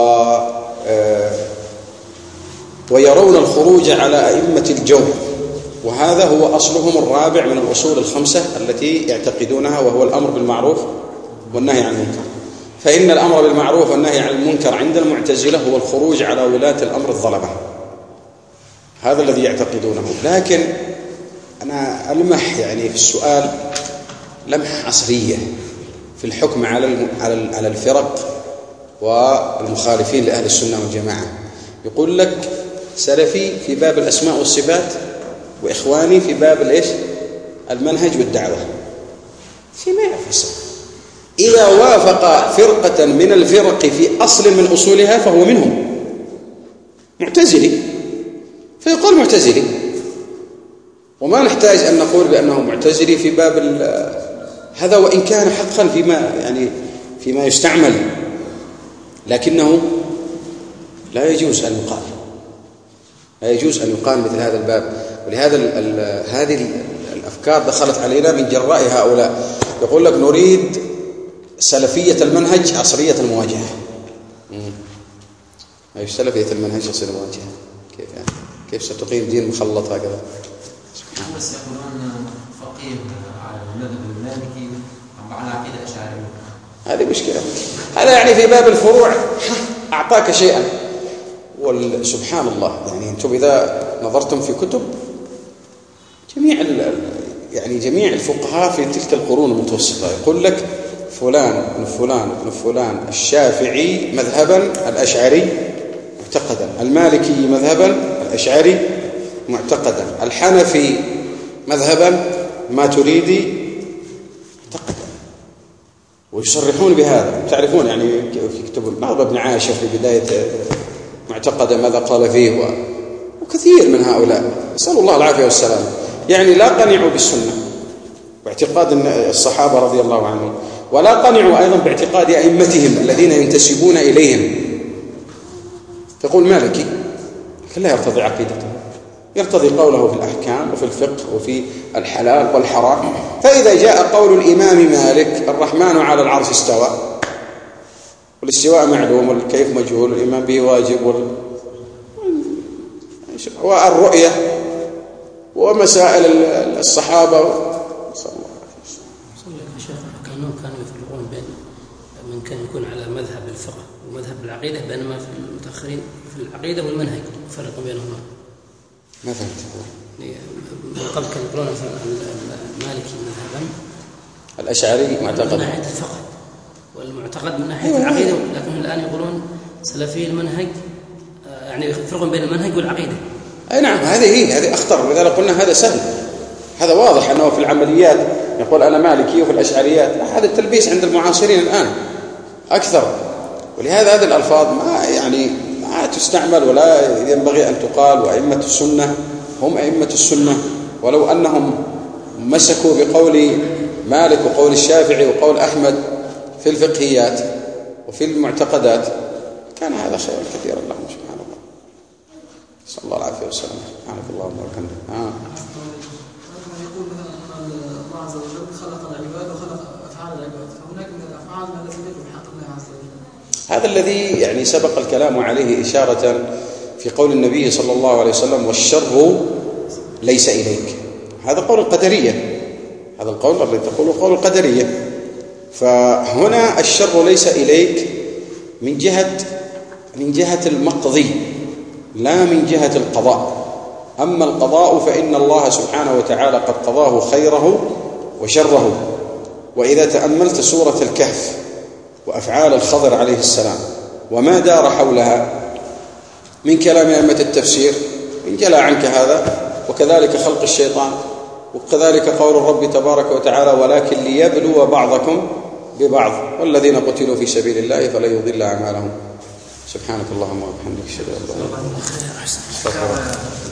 ويرون الخروج على أئمة الجور، وهذا هو أصلهم الرابع من الأصول الخمسة التي يعتقدونها، وهو الأمر بالمعروف والنهي عن المنكر. فإن الأمر بالمعروف والنهي عن المنكر عند المعتزلة هو الخروج على ولاة الأمر الظلمة، هذا الذي يعتقدونه. لكن أنا ألمح يعني في السؤال لمحة عصرية في الحكم على على الفرق والمخالفين لأهل السنة والجماعة. يقول لك سلفي في باب الأسماء والصفات، وإخواني في باب الإيش؟ المنهج والدعوة. فيما يفصل إذا وافق فرقة من الفرق في أصل من أصولها فهو منهم، معتزلي فيقال معتزلي، وما نحتاج أن نقول بأنه معتزلي في باب هذا، وإن كان حقا فيما يعني فيما يستعمل، لكنه لا يجوز أن يقال لا يجوز أن يقال مثل هذا الباب. ولهذا هذه الأفكار دخلت علينا من جراء هؤلاء. يقول لك نريد سلفية المنهج عصرية المواجهة. أي سلفية المنهج عصرية المواجهة؟ كيف يعني؟ كيف ستقيم دين مخلط هكذا؟ بس يقولون فقيه على المذهب المالكي على عقيدة أشاعرية. هذه مشكلة. هذا يعني في باب الفروع أعطاك شيئا، وسبحان الله يعني أنتم إذا نظرتم في كتب جميع يعني جميع الفقهاء في تلك القرون المتوسطة يقول لك فلان ابن فلان ابن فلان الشافعي مذهبا الأشعري معتقدا، المالكي مذهبا الأشعري معتقدا، الحنفي مذهبا ماتريدي معتقدا، ويصرحون بهذا. تعرفون يعني في كتب بعض ابن عاشر في بداية معتقدا ماذا قال فيه، وكثير من هؤلاء نسأل الله العافية والسلام يعني لا قنعوا بالسنة واعتقاد الصحابة رضي الله عنهم، ولا قنعوا أيضا باعتقاد أئمتهم الذين ينتسبون إليهم. تقول مالكي لكن لا يرتضي عقيدته، يرتضي قوله في الأحكام وفي الفقه وفي الحلال والحرام. فإذا جاء قول الإمام مالك الرحمن على العرش استوى، والاستواء معلوم والكيف مجهول، الإيمان به واجب وال... والرؤية ومسائل الصحابة. صلى الله عليه وسلم. يا شيخ كانوا كانوا يفرقون بين من كان يكون على مذهب الفقه ومذهب العقيدة، بينما في المتأخرين في العقيدة والمنهج يفرق بينهما. ما فهمت. من قبل كانوا يقولون المالكي مذهبا، الأشعري معتقد من ناحية الفقه والمعتقد من ناحية العقيدة، لكن الآن يقولون سلفي المنهج، يعني يفرقون بين المنهج والعقيدة. أي نعم، هذه هي هذه أخطر. ولذلك قلنا هذا سهل، هذا واضح أنه في العمليات يقول أنا مالكي وفي الأشعريات، هذا التلبيس عند المعاصرين الآن أكثر. ولهذا هذه الألفاظ ما يعني ما تستعمل ولا ينبغي أن تقال. وأئمة السنة هم أئمة السنة، ولو أنهم مسكوا بقول مالك وقول الشافعي وقول أحمد في الفقهيات وفي المعتقدات كان هذا خيرا كثيرا لهم سبحان الله. صلى الله عليه وسلم. سبحانك اللهم وبحمدك. آه. يقول أن الله عز وجل خلق العباد وخلق أفعال العباد، فهناك من الأفعال ما ليس يدل بحق الله عز وجل. هذا الذي يعني سبق الكلام عليه إشارة في قول النبي صلى الله عليه وسلم والشر ليس إليك. هذا قول القدرية، هذا القول الذي تقوله قول القدرية. فهنا الشر ليس إليك من جهة من جهة المقضي لا من جهة القضاء. أما القضاء فإن الله سبحانه وتعالى قد قضاه خيره وشره. وإذا تأملت سورة الكهف وأفعال الخضر عليه السلام وما دار حولها من كلام أئمة التفسير إن جلى عنك هذا، وكذلك خلق الشيطان، وكذلك قول الرب تبارك وتعالى ستبلون ليبلو بعضكم ببعض والذين قتلوا في سبيل الله فلن يضل أعمالهم. سبحانك اللهم وبحمدك أشهد أن لا إله إلا أنت أستغفرك.